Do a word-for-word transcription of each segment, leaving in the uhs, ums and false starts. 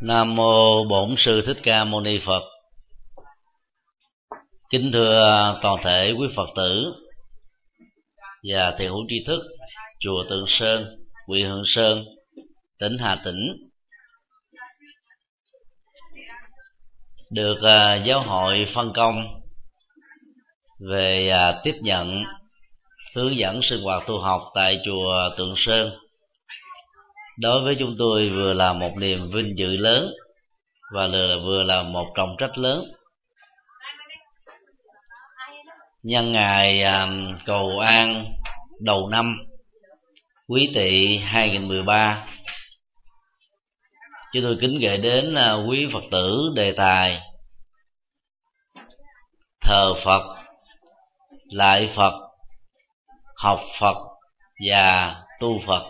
Nam mô Bổn Sư Thích Ca Mâu Ni Phật. Kính thưa toàn thể quý Phật tử và thiền hữu tri thức chùa Tượng Sơn, huyện Hương Sơn, tỉnh Hà Tĩnh. Được uh, giáo hội phân công về uh, tiếp nhận hướng dẫn sinh hoạt tu học tại chùa Tượng Sơn, đối với chúng tôi vừa là một niềm vinh dự lớn và vừa là một trọng trách lớn. Nhân ngày uh, cầu an đầu năm Quý Tỵ hai nghìn mười ba, chúng tôi kính gửi đến uh, quý Phật tử đề tài thờ Phật, lại Phật, học Phật và tu Phật.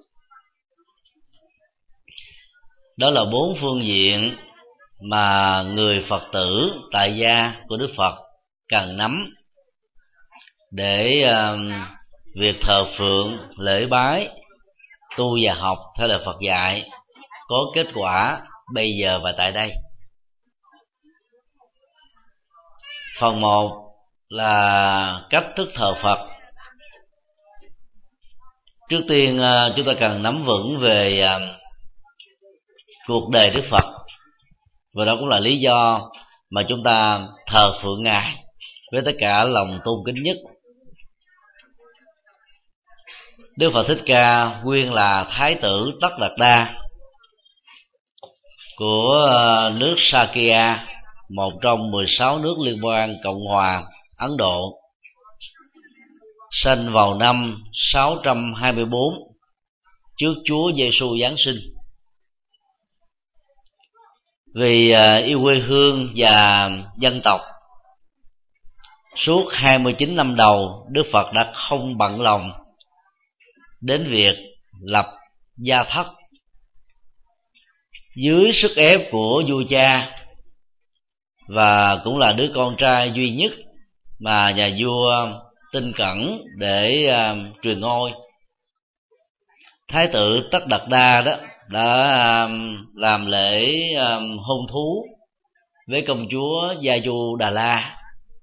Đó là bốn phương diện mà người Phật tử tại gia của Đức Phật cần nắm để uh, việc thờ phượng, lễ bái, tu và học theo lời Phật dạy có kết quả bây giờ và tại đây. Phần một là cách thức thờ Phật. Trước tiên uh, chúng ta cần nắm vững về uh, cuộc đời Đức Phật, và đó cũng là lý do mà chúng ta thờ phượng Ngài với tất cả lòng tôn kính nhất. Đức Phật Thích Ca nguyên là Thái tử Tất Đạt Đa của nước Sakya, một trong mười sáu nước liên bang Cộng hòa Ấn Độ, sinh vào năm sáu trăm hai mươi bốn trước Chúa Giêsu Giáng sinh. Vì yêu quê hương và dân tộc, suốt hai mươi chín năm đầu Đức Phật đã không bận lòng đến việc lập gia thất dưới sức ép của vua cha, và cũng là đứa con trai duy nhất mà nhà vua tin cẩn để uh, truyền ngôi. Thái tử Tất Đạt Đa đó đã um, làm lễ um, hôn thú với công chúa Gia Du Đà La.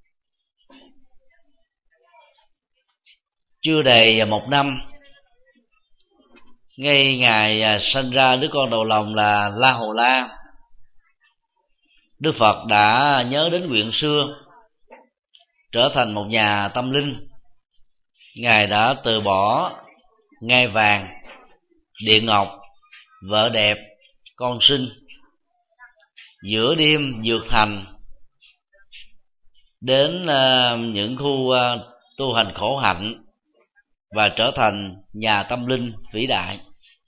Chưa đầy một năm, ngay ngày sinh ra đứa con đầu lòng là La Hầu La, Đức Phật đã nhớ đến nguyện xưa, trở thành một nhà tâm linh. Ngài đã từ bỏ ngai vàng, điện ngọc, vợ đẹp, con sinh, giữa đêm vượt thành đến uh, những khu uh, tu hành khổ hạnh và trở thành nhà tâm linh vĩ đại.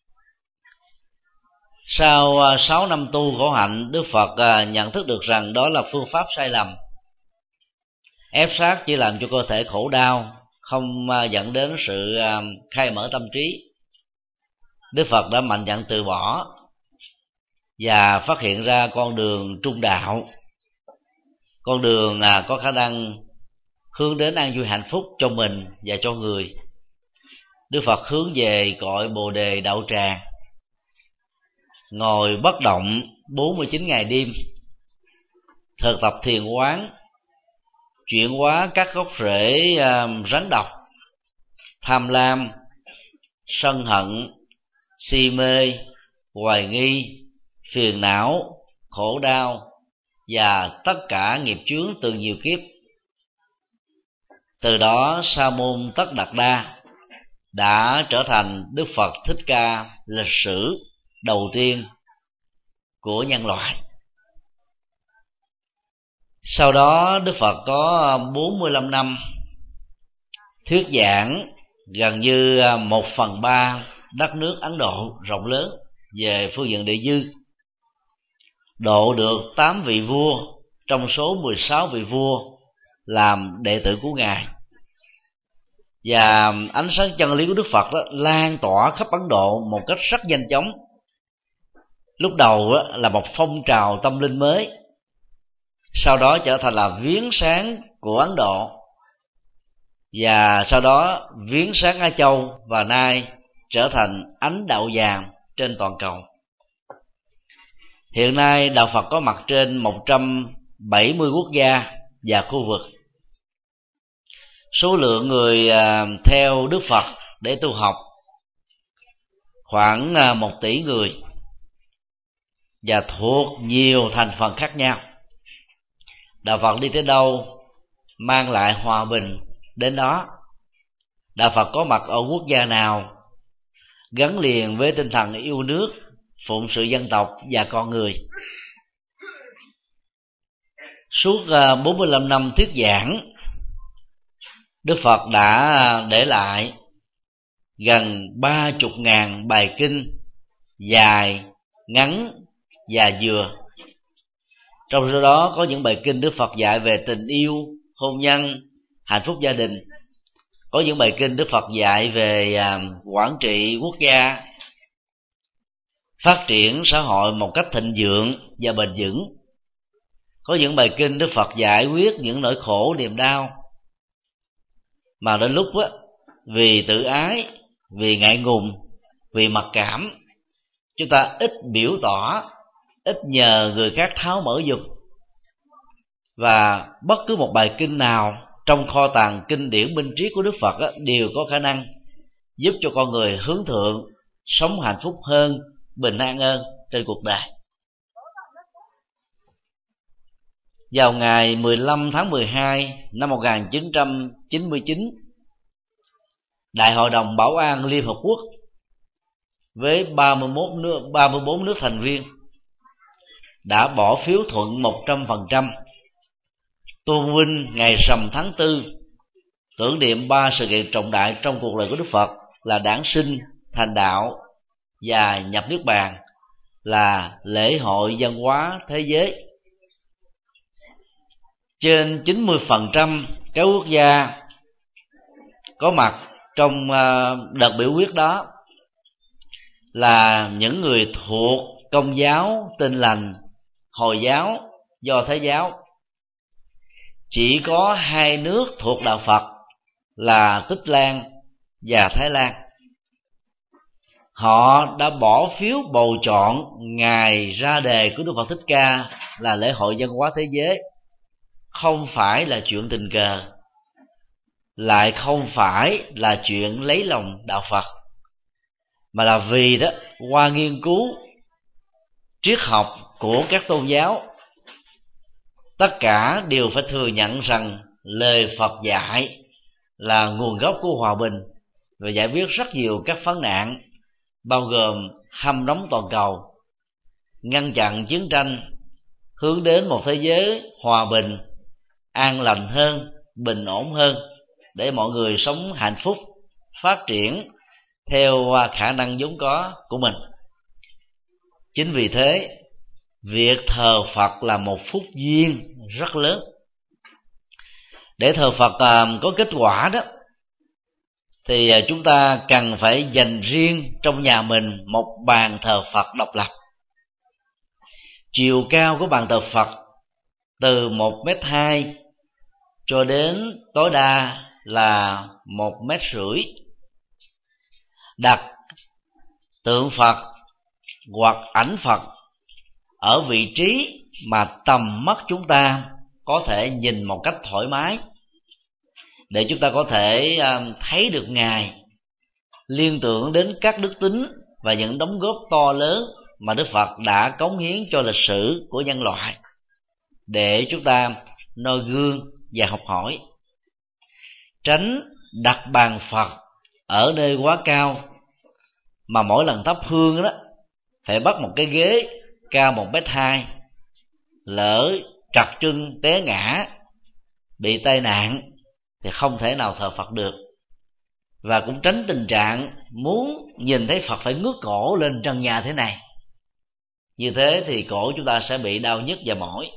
Sau uh, sáu năm tu khổ hạnh, Đức Phật uh, nhận thức được rằng đó là phương pháp sai lầm. Ép sát chỉ làm cho cơ thể khổ đau, không uh, dẫn đến sự uh, khai mở tâm trí. Đức Phật đã mạnh dạn từ bỏ và phát hiện ra con đường trung đạo, con đường là có khả năng hướng đến an vui hạnh phúc cho mình và cho người. Đức Phật hướng về cội Bồ Đề Đạo Tràng, ngồi bất động bốn mươi chín ngày đêm, thực tập thiền quán, chuyển hóa các gốc rễ uh, rắn độc, tham lam, sân hận, si mê, hoài nghi, phiền não, khổ đau và tất cả nghiệp chướng từ nhiều kiếp. Từ đó Sa môn Tất Đạt Đa đã trở thành Đức Phật Thích Ca lịch sử đầu tiên của nhân loại. Sau đó Đức Phật có bốn mươi lăm năm thuyết giảng gần như một phần ba đất nước Ấn Độ rộng lớn về phương diện địa dư, độ được tám vị vua trong số mười sáu vị vua làm đệ tử của Ngài. Và ánh sáng chân lý của Đức Phật đó lan tỏa khắp Ấn Độ một cách rất nhanh chóng. Lúc đầu đó là một phong trào tâm linh mới, sau đó trở thành là viếng sáng của Ấn Độ, và sau đó viếng sáng Á Châu, và nay trở thành ánh đạo vàng trên toàn cầu. Hiện nay đạo Phật có mặt trên một trăm bảy mươi quốc gia và khu vực. Số lượng người theo Đức Phật để tu học khoảng một tỷ người, và thuộc nhiều thành phần khác nhau. Đạo Phật đi tới đâu mang lại hòa bình đến đó. Đạo Phật có mặt ở quốc gia nào gắn liền với tinh thần yêu nước, phụng sự dân tộc và con người. Suốt bốn mươi lăm năm thuyết giảng, Đức Phật đã để lại gần ba chục ngàn bài kinh dài, ngắn và vừa. Trong số đó có những bài kinh Đức Phật dạy về tình yêu, hôn nhân, hạnh phúc gia đình. Có những bài kinh Đức Phật dạy về quản trị quốc gia, phát triển xã hội một cách thịnh vượng và bền vững. Có những bài kinh Đức Phật giải quyết những nỗi khổ niềm đau mà đến lúc á, vì tự ái, vì ngại ngùng, vì mặc cảm, chúng ta ít biểu tỏ, ít nhờ người khác tháo mở giùm. Và bất cứ một bài kinh nào trong kho tàng kinh điển minh triết của Đức Phật á, đều có khả năng giúp cho con người hướng thượng, sống hạnh phúc hơn, bình an hơn trên cuộc đời. Vào ngày mười lăm tháng mười hai năm một nghìn chín trăm chín mươi chín, Đại hội đồng Bảo an Liên Hợp Quốc với ba mươi mốt nước, ba mươi bốn nước thành viên đã bỏ phiếu thuận một trăm phần trăm tôn vinh ngày rằm tháng tư, tưởng niệm ba sự kiện trọng đại trong cuộc đời của Đức Phật là đản sinh, thành đạo và nhập niết bàn, là lễ hội văn hóa thế giới. Trên chín mươi phần trăm các quốc gia có mặt trong đợt biểu quyết đó là những người thuộc Công giáo, Tin lành, Hồi giáo, Do Thái giáo. Chỉ có hai nước thuộc đạo Phật là Tích Lan và Thái Lan. Họ đã bỏ phiếu bầu chọn ngày ra đề của Đức Phật Thích Ca là lễ hội văn hóa thế giới. Không phải là chuyện tình cờ, lại không phải là chuyện lấy lòng đạo Phật, mà là vì đó qua nghiên cứu triết học của các tôn giáo, tất cả đều phải thừa nhận rằng lời Phật dạy là nguồn gốc của hòa bình và giải quyết rất nhiều các vấn nạn, bao gồm hâm nóng toàn cầu, ngăn chặn chiến tranh, hướng đến một thế giới hòa bình, an lành hơn, bình ổn hơn, để mọi người sống hạnh phúc, phát triển theo khả năng vốn có của mình. Chính vì thế, việc thờ Phật là một phúc duyên rất lớn. Để thờ Phật có kết quả đó, thì chúng ta cần phải dành riêng trong nhà mình một bàn thờ Phật độc lập. Chiều cao của bàn thờ Phật từ một mét hai cho đến tối đa là một mét rưỡi. Đặt tượng Phật hoặc ảnh Phật ở vị trí mà tầm mắt chúng ta có thể nhìn một cách thoải mái, để chúng ta có thể thấy được Ngài, liên tưởng đến các đức tính và những đóng góp to lớn mà Đức Phật đã cống hiến cho lịch sử của nhân loại, để chúng ta noi gương và học hỏi. Tránh đặt bàn Phật ở nơi quá cao, mà mỗi lần thắp hương đó phải bắt một cái ghế cao một mét hai, lỡ trật chân té ngã, bị tai nạn thì không thể nào thờ Phật được. Và cũng tránh tình trạng muốn nhìn thấy Phật phải ngước cổ lên trần nhà thế này. Như thế thì cổ chúng ta sẽ bị đau nhức và mỏi.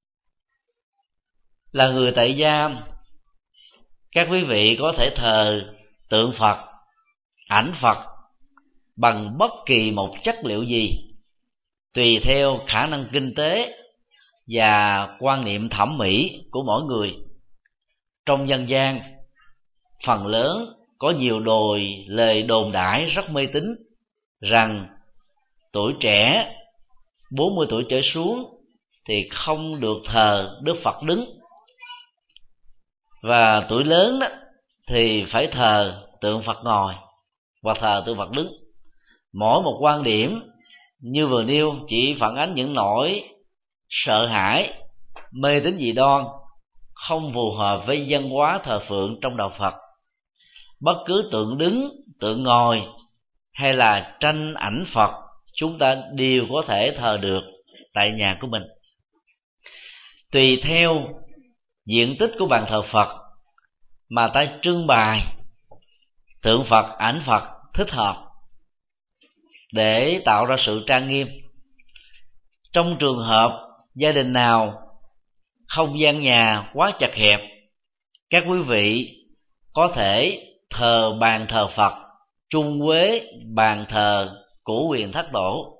Là người tại gia, các quý vị có thể thờ tượng Phật, ảnh Phật bằng bất kỳ một chất liệu gì, tùy theo khả năng kinh tế và quan niệm thẩm mỹ của mỗi người. Trong dân gian, phần lớn có nhiều đồi lời đồn đãi rất mê tín rằng tuổi trẻ bốn mươi tuổi trở xuống thì không được thờ Đức Phật đứng, và tuổi lớn đó thì phải thờ tượng Phật ngồi hoặc thờ tượng Phật đứng. Mỗi một quan điểm như vừa nêu chỉ phản ánh những nỗi sợ hãi, mê tín dị đoan không phù hợp với văn hóa thờ phượng trong đạo Phật. Bất cứ tượng đứng, tượng ngồi hay là tranh ảnh Phật, chúng ta đều có thể thờ được tại nhà của mình, tùy theo diện tích của bàn thờ Phật mà ta trưng bày tượng Phật, ảnh Phật thích hợp để tạo ra sự trang nghiêm. Trong trường hợp gia đình nào không gian nhà quá chật hẹp, các quý vị có thể thờ bàn thờ Phật chung với bàn thờ của quyền thất tổ.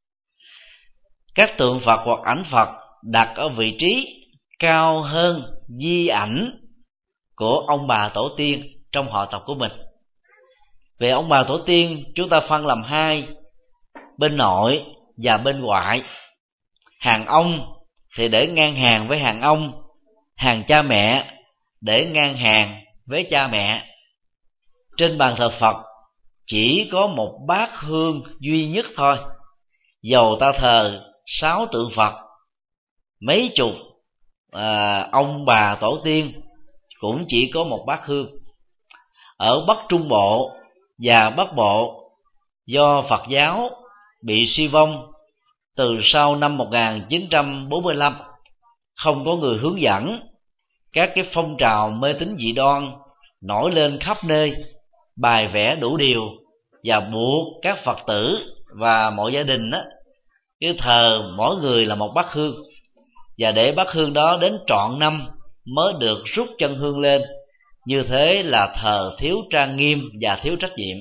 Các tượng Phật hoặc ảnh Phật đặt ở vị trí cao hơn di ảnh của ông bà tổ tiên trong họ tộc của mình. Về ông bà tổ tiên, chúng ta phân làm hai: bên nội và bên ngoại. Hàng ông thì để ngang hàng với hàng ông, hàng cha mẹ để ngang hàng với cha mẹ. Trên bàn thờ Phật chỉ có một bát hương duy nhất thôi, dầu ta thờ sáu tượng Phật, mấy chục à, ông bà tổ tiên cũng chỉ có một bát hương. Ở Bắc Trung Bộ và Bắc Bộ, do Phật giáo bị suy vong từ sau năm một nghìn chín trăm bốn mươi lăm, không có người hướng dẫn, các cái phong trào mê tín dị đoan nổi lên khắp nơi, bài vẽ đủ điều và buộc các Phật tử và mọi gia đình á cứ thờ mỗi người là một bát hương, và để bát hương đó đến trọn năm mới được rút chân hương lên. Như thế là thờ thiếu trang nghiêm và thiếu trách nhiệm.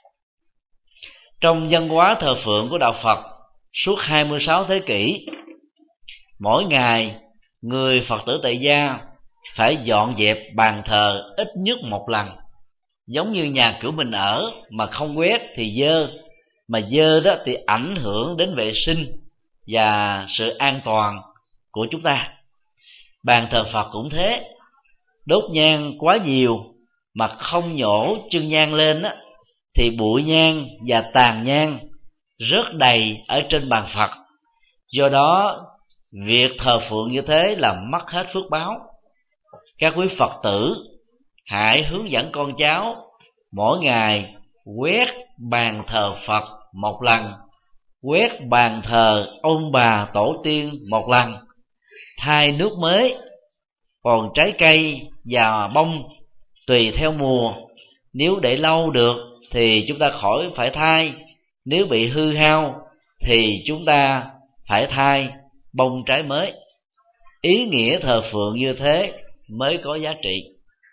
Trong văn hóa thờ phượng của đạo Phật suốt hai mươi sáu thế kỷ, mỗi ngày người Phật tử tại gia phải dọn dẹp bàn thờ ít nhất một lần. Giống như nhà cửa mình ở mà không quét thì dơ, mà dơ đó thì ảnh hưởng đến vệ sinh và sự an toàn của chúng ta. Bàn thờ Phật cũng thế, đốt nhang quá nhiều mà không nhổ chân nhang lên á, thì bụi nhang và tàn nhang rớt đầy ở trên bàn Phật. Do đó việc thờ phượng như thế là mất hết phước báo. Các quý Phật tử hãy hướng dẫn con cháu mỗi ngày quét bàn thờ Phật một lần, quét bàn thờ ông bà tổ tiên một lần, thay nước mới. Còn trái cây và bông tùy theo mùa, nếu để lâu được thì chúng ta khỏi phải thay, nếu bị hư hao thì chúng ta phải thay bông trái mới. Ý nghĩa thờ phượng như thế mới có giá trị.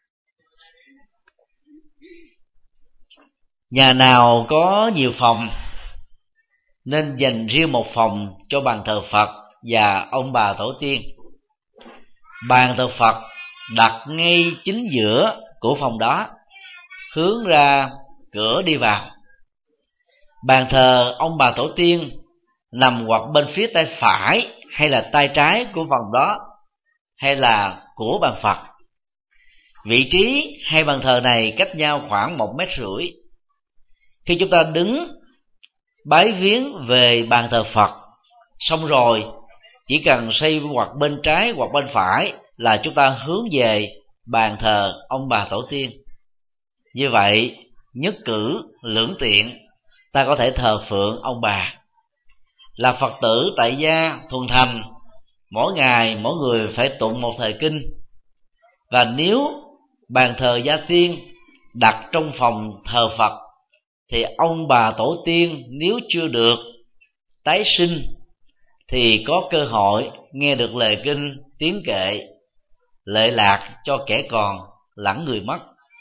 Nhà nào có nhiều phòng nên dành riêng một phòng cho bàn thờ Phật và ông bà tổ tiên. Bàn thờ Phật đặt ngay chính giữa của phòng đó, hướng ra cửa đi vào. Bàn thờ ông bà tổ tiên nằm hoặc bên phía tay phải hay là tay trái của phòng đó, hay là của bàn Phật. Vị trí hai bàn thờ này cách nhau khoảng một mét rưỡi. Khi chúng ta đứng bái viếng về bàn thờ Phật xong rồi, chỉ cần xoay hoặc bên trái hoặc bên phải là chúng ta hướng về bàn thờ ông bà tổ tiên. Như vậy nhất cử lưỡng tiện, ta có thể thờ phượng ông bà. Là Phật tử tại gia thuần thành, mỗi ngày mỗi người phải tụng một thời kinh. Và nếu bàn thờ gia tiên đặt trong phòng thờ Phật thì ông bà tổ tiên nếu chưa được tái sinh thì có cơ hội nghe được lời kinh tiếng kệ, lệ lạc cho kẻ còn lẫn người mất.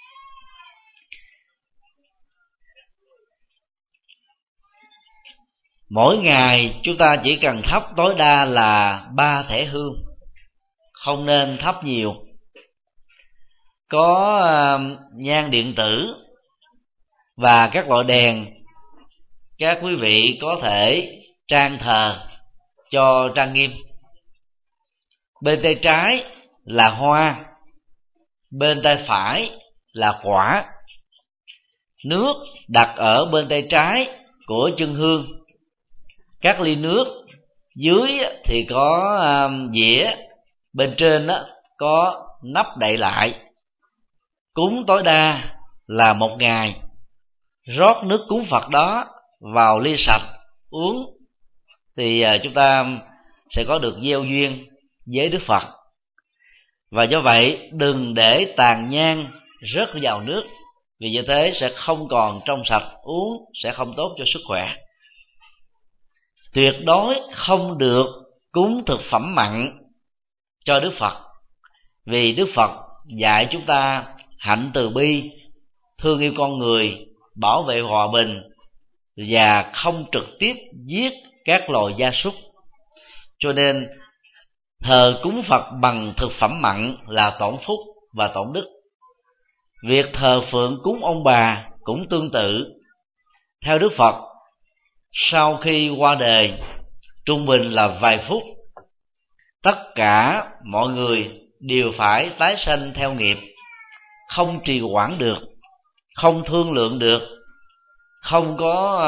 Mỗi ngày chúng ta chỉ cần thắp tối đa là ba thẻ hương, không nên thắp nhiều. Có uh, nhang điện tử và các loại đèn, các quý vị có thể trang thờ cho trang nghiêm. Bên tay trái là hoa, bên tay phải là quả. Nước đặt ở bên tay trái của chân hương. Các ly nước dưới thì có um, dĩa, bên trên đó có nắp đậy lại. Cúng tối đa là một ngày, rót nước cúng Phật đó vào ly sạch uống thì uh, chúng ta sẽ có được gieo duyên với Đức Phật. Và do vậy đừng để tàn nhang rớt vào nước, vì như thế sẽ không còn trong sạch, uống sẽ không tốt cho sức khỏe. Tuyệt đối không được cúng thực phẩm mặn cho Đức Phật, vì Đức Phật dạy chúng ta hạnh từ bi, thương yêu con người, bảo vệ hòa bình và không trực tiếp giết các loài gia súc. Cho nên thờ cúng Phật bằng thực phẩm mặn là tổn phúc và tổn đức. Việc thờ phượng cúng ông bà cũng tương tự. Theo Đức Phật, sau khi qua đời, trung bình là vài phút, tất cả mọi người đều phải tái sanh theo nghiệp, không trì hoãn được, không thương lượng được, không có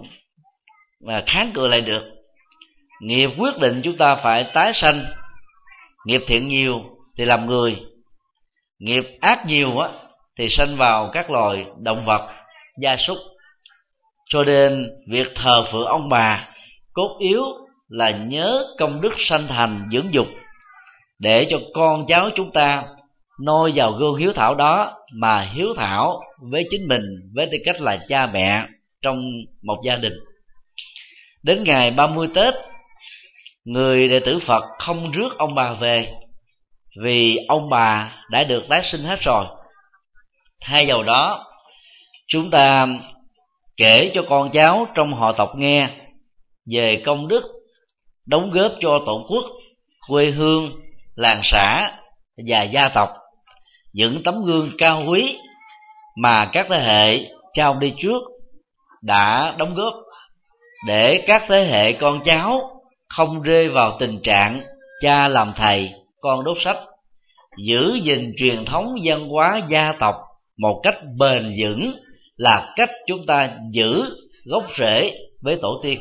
uh, kháng cự lại được. Nghiệp quyết định chúng ta phải tái sanh. Nghiệp thiện nhiều thì làm người, nghiệp ác nhiều á thì sanh vào các loài động vật, gia súc. Cho nên việc thờ phượng ông bà cốt yếu là nhớ công đức sanh thành dưỡng dục, để cho con cháu chúng ta noi vào gương hiếu thảo đó mà hiếu thảo với chính mình, với tư cách là cha mẹ trong một gia đình. Đến ngày ba mươi Tết, người đệ tử Phật không rước ông bà về, vì ông bà đã được tái sinh hết rồi. Thay vào đó, chúng ta kể cho con cháu trong họ tộc nghe về công đức đóng góp cho tổ quốc, quê hương, làng xã và gia tộc, những tấm gương cao quý mà các thế hệ cha ông đi trước đã đóng góp, để các thế hệ con cháu không rơi vào tình trạng cha làm thầy, con đốt sách, giữ gìn truyền thống văn hóa gia tộc một cách bền vững là cách chúng ta giữ gốc rễ với tổ tiên.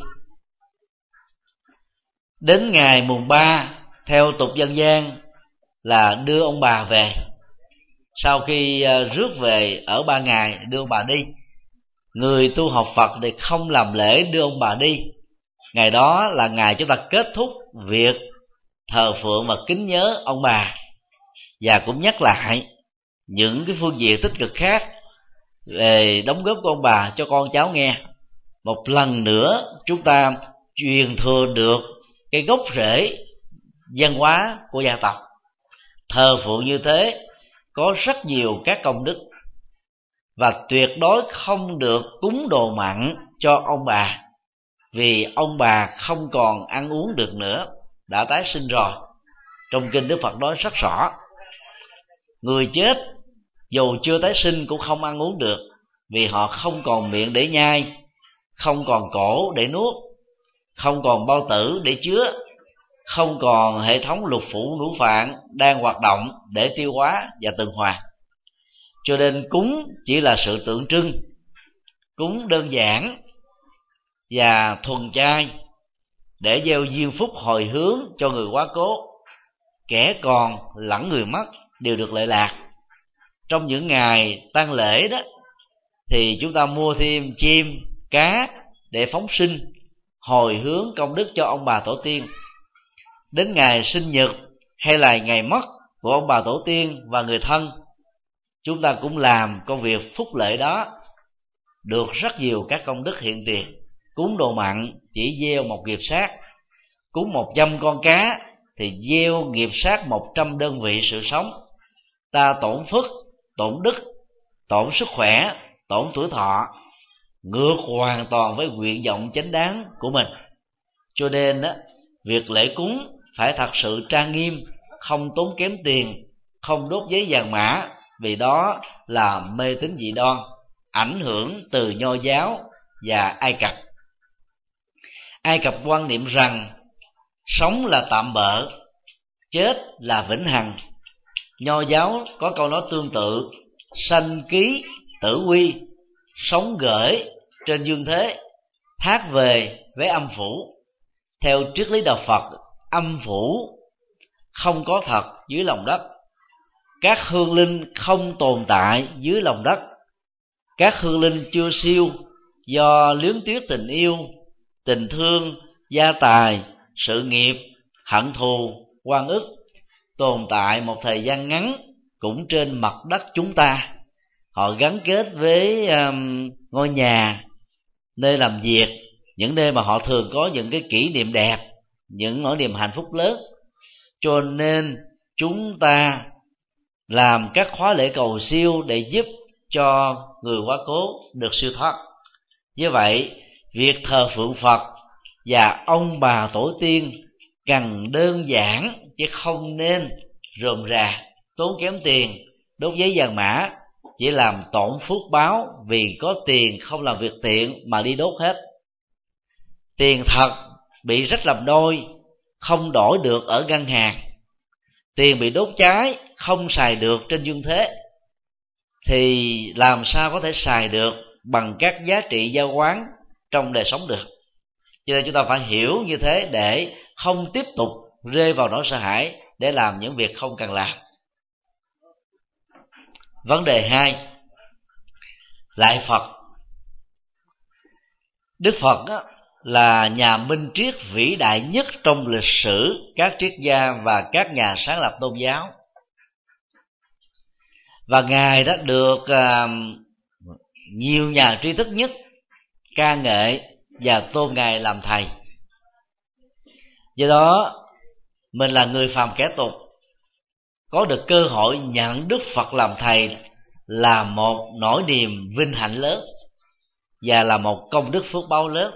Đến ngày mùng ba, theo tục dân gian là đưa ông bà về. Sau khi rước về ở ba ngày đưa ông bà đi. Người tu học Phật thì không làm lễ đưa ông bà đi. Ngày đó là ngày chúng ta kết thúc việc thờ phượng và kính nhớ ông bà, và cũng nhắc lại những cái phương diện tích cực khác về đóng góp của ông bà cho con cháu nghe. Một lần nữa chúng ta truyền thừa được cái gốc rễ văn hóa của gia tộc. Thờ phượng như thế có rất nhiều các công đức, và tuyệt đối không được cúng đồ mặn cho ông bà, vì ông bà không còn ăn uống được nữa, đã tái sinh rồi. Trong kinh Đức Phật nói rất rõ, người chết dù chưa tái sinh cũng không ăn uống được, vì họ không còn miệng để nhai, không còn cổ để nuốt, không còn bao tử để chứa, không còn hệ thống lục phủ ngũ phạn đang hoạt động để tiêu hóa và tuần hoàn. Cho nên cúng chỉ là sự tượng trưng, cúng đơn giản và thuần chay, để gieo duyên phúc hồi hướng cho người quá cố. Kẻ còn lẫn người mất đều được lệ lạc. Trong những ngày tang lễ đó thì chúng ta mua thêm chim, cá để phóng sinh, hồi hướng công đức cho ông bà tổ tiên. Đến ngày sinh nhật hay là ngày mất của ông bà tổ tiên và người thân, chúng ta cũng làm công việc phúc lệ đó, được rất nhiều các công đức hiện tiền. Cúng đồ mặn chỉ gieo một nghiệp sát, cúng một trăm con cá thì gieo nghiệp sát một trăm đơn vị sự sống. Ta tổn phước, tổn đức, tổn sức khỏe, tổn tuổi thọ, ngược hoàn toàn với nguyện vọng chánh đáng của mình. Cho nên đó, việc lễ cúng phải thật sự trang nghiêm, không tốn kém tiền, không đốt giấy vàng mã, vì đó là mê tín dị đoan, ảnh hưởng từ Nho giáo và Ai Cập. Ai Cập quan niệm rằng sống là tạm bợ, chết là vĩnh hằng. Nho giáo có câu nói tương tự: sanh ký tử quy, sống gởi trên dương thế, thác về với âm phủ. Theo triết lý đạo Phật, âm phủ không có thật dưới lòng đất, các hương linh không tồn tại dưới lòng đất, các hương linh chưa siêu do luyến tiếc tình yêu, tình thương, gia tài, sự nghiệp, hận thù, oan ức, tồn tại một thời gian ngắn cũng trên mặt đất chúng ta. Họ gắn kết với um, ngôi nhà, nơi làm việc, những nơi mà họ thường có những cái kỷ niệm đẹp, những nỗi niềm hạnh phúc lớn. Cho nên chúng ta làm các khóa lễ cầu siêu để giúp cho người quá cố được siêu thoát. Như vậy, việc thờ phượng Phật và ông bà tổ tiên cần đơn giản, chứ không nên rườm rà, tốn kém tiền, đốt giấy vàng mã, chỉ làm tổn phước báo vì có tiền không làm việc tiện mà đi đốt hết. Tiền thật bị rách làm đôi, không đổi được ở ngân hàng. Tiền bị đốt cháy, không xài được trên dương thế, thì làm sao có thể xài được bằng các giá trị giao quán trong đời sống được. Cho nên chúng ta phải hiểu như thế để không tiếp tục rơi vào nỗi sợ hãi để làm những việc không cần làm. Vấn đề hai, lại Phật. Đức Phật á, là nhà minh triết vĩ đại nhất trong lịch sử các triết gia và các nhà sáng lập tôn giáo, và Ngài đã được uh, nhiều nhà tri thức nhất ca ngợi và tôn Ngài làm thầy. Do đó, mình là người phàm kẻ tục, có được cơ hội nhận Đức Phật làm thầy là một nỗi niềm vinh hạnh lớn và là một công đức phước báo lớn.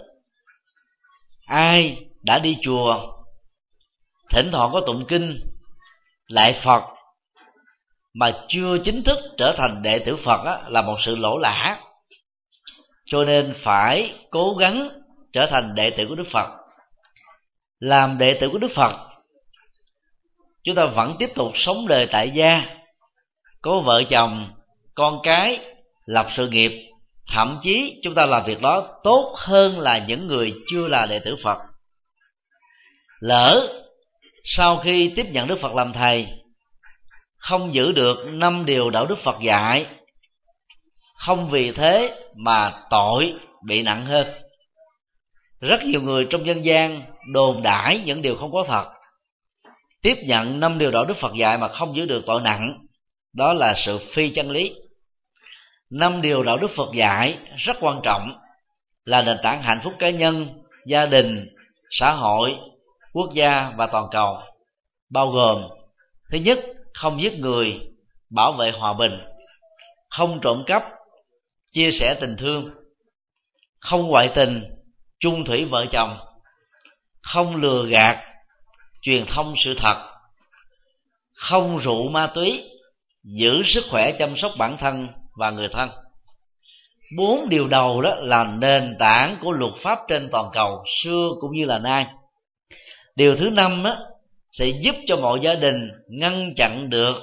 Ai đã đi chùa, thỉnh thoảng có tụng kinh lại Phật mà chưa chính thức trở thành đệ tử Phật á, là một sự lỗ lã. Cho nên phải cố gắng trở thành đệ tử của Đức Phật. Làm đệ tử của Đức Phật, chúng ta vẫn tiếp tục sống đời tại gia, có vợ chồng, con cái, lập sự nghiệp. Thậm chí chúng ta làm việc đó tốt hơn là những người chưa là đệ tử Phật. Lỡ sau khi tiếp nhận Đức Phật làm thầy, không giữ được năm điều đạo đức Phật dạy, không vì thế mà tội bị nặng hơn. Rất nhiều người trong dân gian đồn đãi những điều không có thật, tiếp nhận năm điều đạo đức Phật dạy mà không giữ được tội nặng. Đó là sự phi chân lý. Năm điều đạo đức Phật dạy rất quan trọng, là nền tảng hạnh phúc cá nhân, gia đình, xã hội, quốc gia và toàn cầu. Bao gồm: thứ nhất, không giết người, bảo vệ hòa bình; không trộm cắp, chia sẻ tình thương; không ngoại tình, chung thủy vợ chồng; không lừa gạt, truyền thông sự thật; không rượu ma túy, giữ sức khỏe chăm sóc bản thân và người thân. Bốn điều đầu đó là nền tảng của luật pháp trên toàn cầu xưa cũng như là nay. Điều thứ năm đó sẽ giúp cho mọi gia đình ngăn chặn được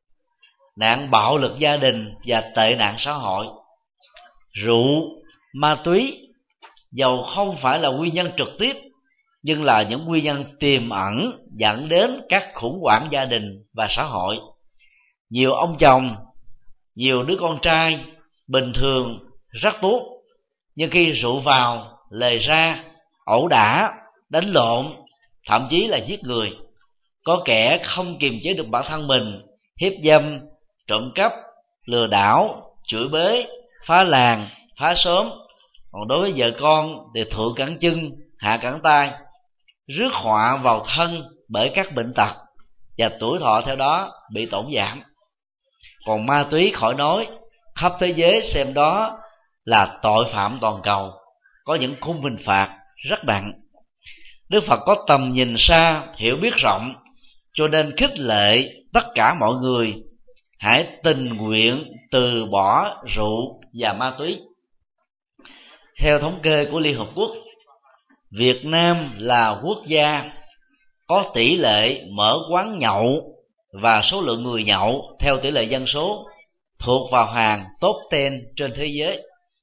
nạn bạo lực gia đình và tệ nạn xã hội. Rượu, ma túy dầu không phải là nguyên nhân trực tiếp, nhưng là những nguyên nhân tiềm ẩn dẫn đến các khủng hoảng gia đình và xã hội. Nhiều ông chồng, nhiều đứa con trai bình thường rất tốt, nhưng khi rượu vào, lời ra, ẩu đả, đánh lộn, thậm chí là giết người. Có kẻ không kiềm chế được bản thân mình, hiếp dâm, trộm cắp, lừa đảo, chửi bới, phá làng, phá xóm. Còn đối với vợ con thì thượng cẳng chân, hạ cẳng tay, rước họa vào thân bởi các bệnh tật, và tuổi thọ theo đó bị tổn giảm. Còn ma túy khỏi nói, khắp thế giới xem đó là tội phạm toàn cầu, có những khung hình phạt rất nặng. Đức Phật có tầm nhìn xa, hiểu biết rộng, cho nên khích lệ tất cả mọi người hãy tình nguyện từ bỏ rượu và ma túy. Theo thống kê của Liên Hợp Quốc, Việt Nam là quốc gia có tỷ lệ mở quán nhậu và số lượng người nhậu theo tỷ lệ dân số thuộc vào hàng top mười trên thế giới.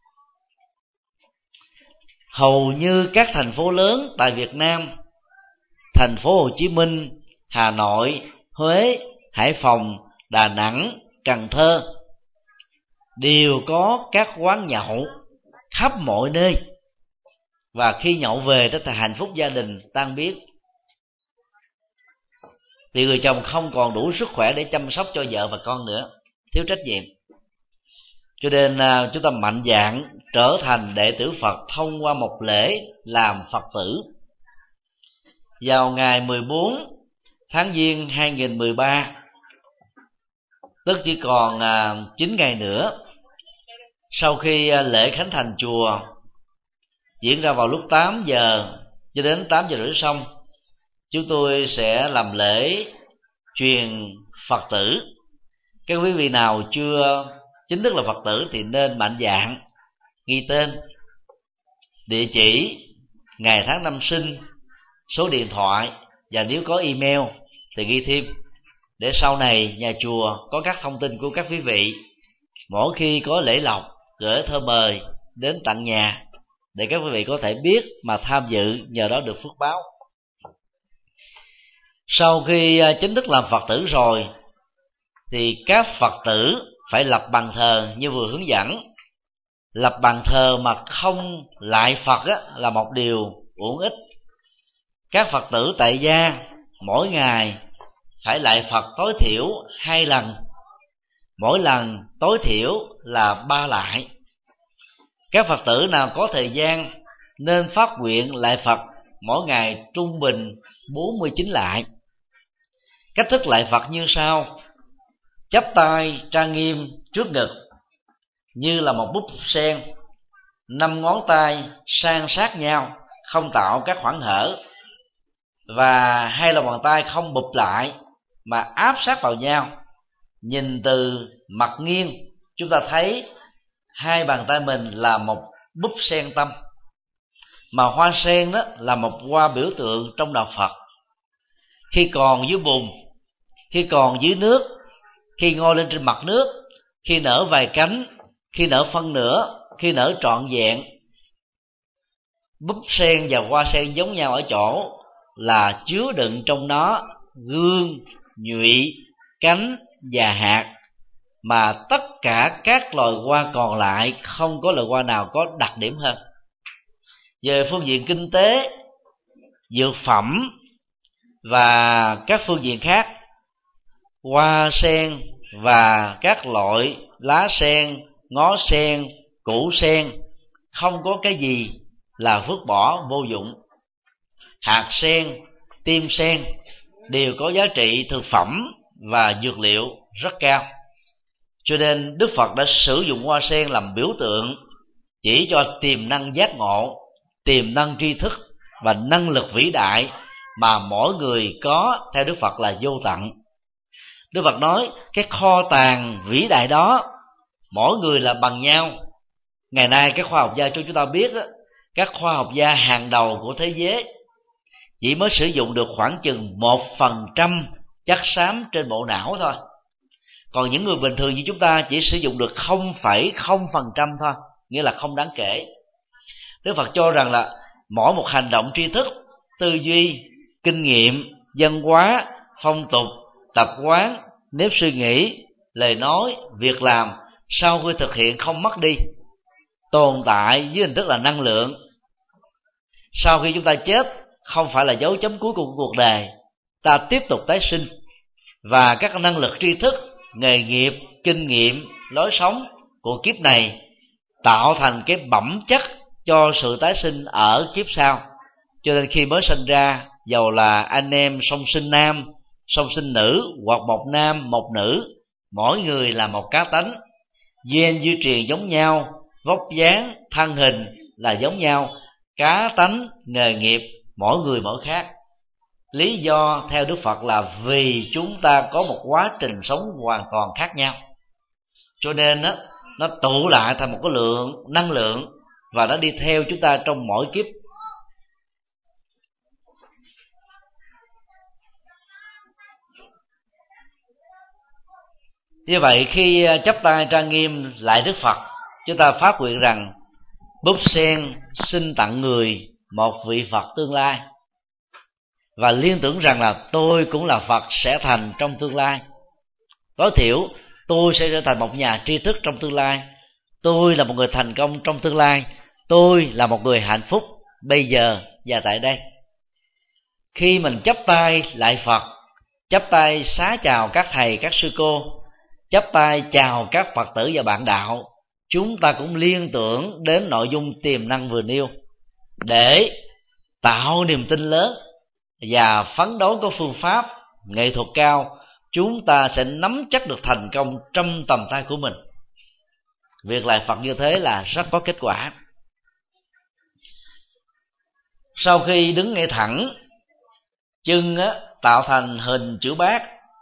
Hầu như các thành phố lớn tại Việt Nam, thành phố Hồ Chí Minh, Hà Nội, Huế, Hải Phòng, Đà Nẵng, Cần Thơ đều có các quán nhậu khắp mọi nơi, và khi nhậu về đó thì hạnh phúc gia đình tan biến, vì người chồng không còn đủ sức khỏe để chăm sóc cho vợ và con nữa, thiếu trách nhiệm. Cho nên chúng ta mạnh dạn trở thành đệ tử Phật thông qua một lễ làm Phật tử. Vào ngày mười bốn tháng Giêng hai nghìn không trăm mười ba, tức chỉ còn chín ngày nữa sau khi lễ khánh thành chùa diễn ra vào lúc tám giờ cho đến tám giờ rưỡi xong, chúng tôi sẽ làm lễ truyền Phật tử. Các quý vị nào chưa chính thức là Phật tử thì nên mạnh dạn ghi tên, địa chỉ, ngày tháng năm sinh, số điện thoại, và nếu có email thì ghi thêm, để sau này nhà chùa có các thông tin của các quý vị mỗi khi có lễ lộc gửi thơ mời đến tận nhà, để các quý vị có thể biết mà tham dự, nhờ đó được phước báo. Sau khi chính thức làm Phật tử rồi thì các Phật tử phải lập bàn thờ như vừa hướng dẫn. Lập bàn thờ mà không lại Phật á, là một điều uổng ích. Các Phật tử tại gia mỗi ngày phải lại Phật tối thiểu hai lần, mỗi lần tối thiểu là ba lại. Các Phật tử nào có thời gian nên phát nguyện lại Phật mỗi ngày trung bình bốn mươi chín lại. Cách thức lại Phật như sau: chắp tay trang nghiêm trước ngực như là một búp sen, năm ngón tay san sát nhau không tạo các khoảng hở, và hai lòng bàn tay không bụp lại mà áp sát vào nhau. Nhìn từ mặt nghiêng, chúng ta thấy hai bàn tay mình là một búp sen tâm, mà hoa sen đó là một hoa biểu tượng trong đạo Phật. Khi còn dưới bùn, khi còn dưới nước, khi ngoi lên trên mặt nước, khi nở vài cánh, khi nở phân nửa, khi nở trọn vẹn. Búp sen và hoa sen giống nhau ở chỗ là chứa đựng trong nó gương, nhụy, cánh và hạt, mà tất cả các loài hoa còn lại không có loài hoa nào có đặc điểm hơn. Về phương diện kinh tế, dược phẩm và các phương diện khác, hoa sen và các loại lá sen, ngó sen, củ sen không có cái gì là vứt bỏ vô dụng. Hạt sen, tim sen đều có giá trị thực phẩm và dược liệu rất cao. Cho nên Đức Phật đã sử dụng hoa sen làm biểu tượng chỉ cho tiềm năng giác ngộ, tiềm năng tri thức và năng lực vĩ đại mà mỗi người có theo Đức Phật là vô tận. Đức Phật nói cái kho tàng vĩ đại đó mỗi người là bằng nhau. Ngày nay các khoa học gia cho chúng ta biết đó, các khoa học gia hàng đầu của thế giới chỉ mới sử dụng được khoảng chừng một phần trăm chất xám trên bộ não thôi. Còn những người bình thường như chúng ta chỉ sử dụng được không phẩy không phần trăm thôi, nghĩa là không đáng kể. Đức Phật cho rằng là mỗi một hành động tri thức, tư duy, kinh nghiệm, văn hóa, phong tục, tập quán, nếp suy nghĩ, lời nói, việc làm sau khi thực hiện không mất đi, tồn tại dưới hình thức là năng lượng. Sau khi chúng ta chết không phải là dấu chấm cuối cùng của cuộc đời, ta tiếp tục tái sinh, và các năng lực tri thức, nghề nghiệp, kinh nghiệm, lối sống của kiếp này tạo thành cái bẩm chất cho sự tái sinh ở kiếp sau. Cho nên khi mới sinh ra, dầu là anh em song sinh nam, song sinh nữ, hoặc một nam một nữ, mỗi người là một cá tánh, gen di truyền giống nhau, vóc dáng, thân hình là giống nhau, cá tánh, nghề nghiệp mỗi người mỗi khác. Lý do theo Đức Phật là vì chúng ta có một quá trình sống hoàn toàn khác nhau, cho nên đó, nó tụ lại thành một cái lượng năng lượng và nó đi theo chúng ta trong mỗi kiếp. Như vậy khi chắp tay trang nghiêm lại Đức Phật, chúng ta phát nguyện rằng Búp Sen xin tặng người một vị Phật tương lai, và liên tưởng rằng là tôi cũng là Phật sẽ thành trong tương lai. Tối thiểu tôi sẽ trở thành một nhà tri thức trong tương lai, tôi là một người thành công trong tương lai, tôi là một người hạnh phúc bây giờ và tại đây. Khi mình chắp tay lại Phật, chắp tay xá chào các thầy các sư cô, chắp tay chào các Phật tử và bạn đạo, chúng ta cũng liên tưởng đến nội dung tiềm năng vừa nêu để tạo niềm tin lớn và phấn đấu có phương pháp nghệ thuật cao. Chúng ta sẽ nắm chắc được thành công trong tầm tay của mình. Việc lại Phật như thế là rất có kết quả. Sau khi đứng ngay thẳng, chân tạo thành hình chữ bát,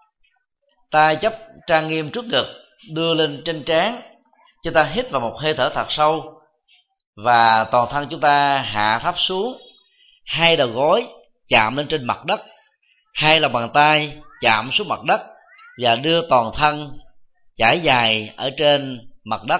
tay chấp trang nghiêm trước ngực, đưa lên trên trán, chúng ta hít vào một hơi thở thật sâu, và toàn thân chúng ta hạ thấp xuống, hai đầu gối chạm lên trên mặt đất, hai lòng bàn tay chạm xuống mặt đất, và đưa toàn thân trải dài ở trên mặt đất.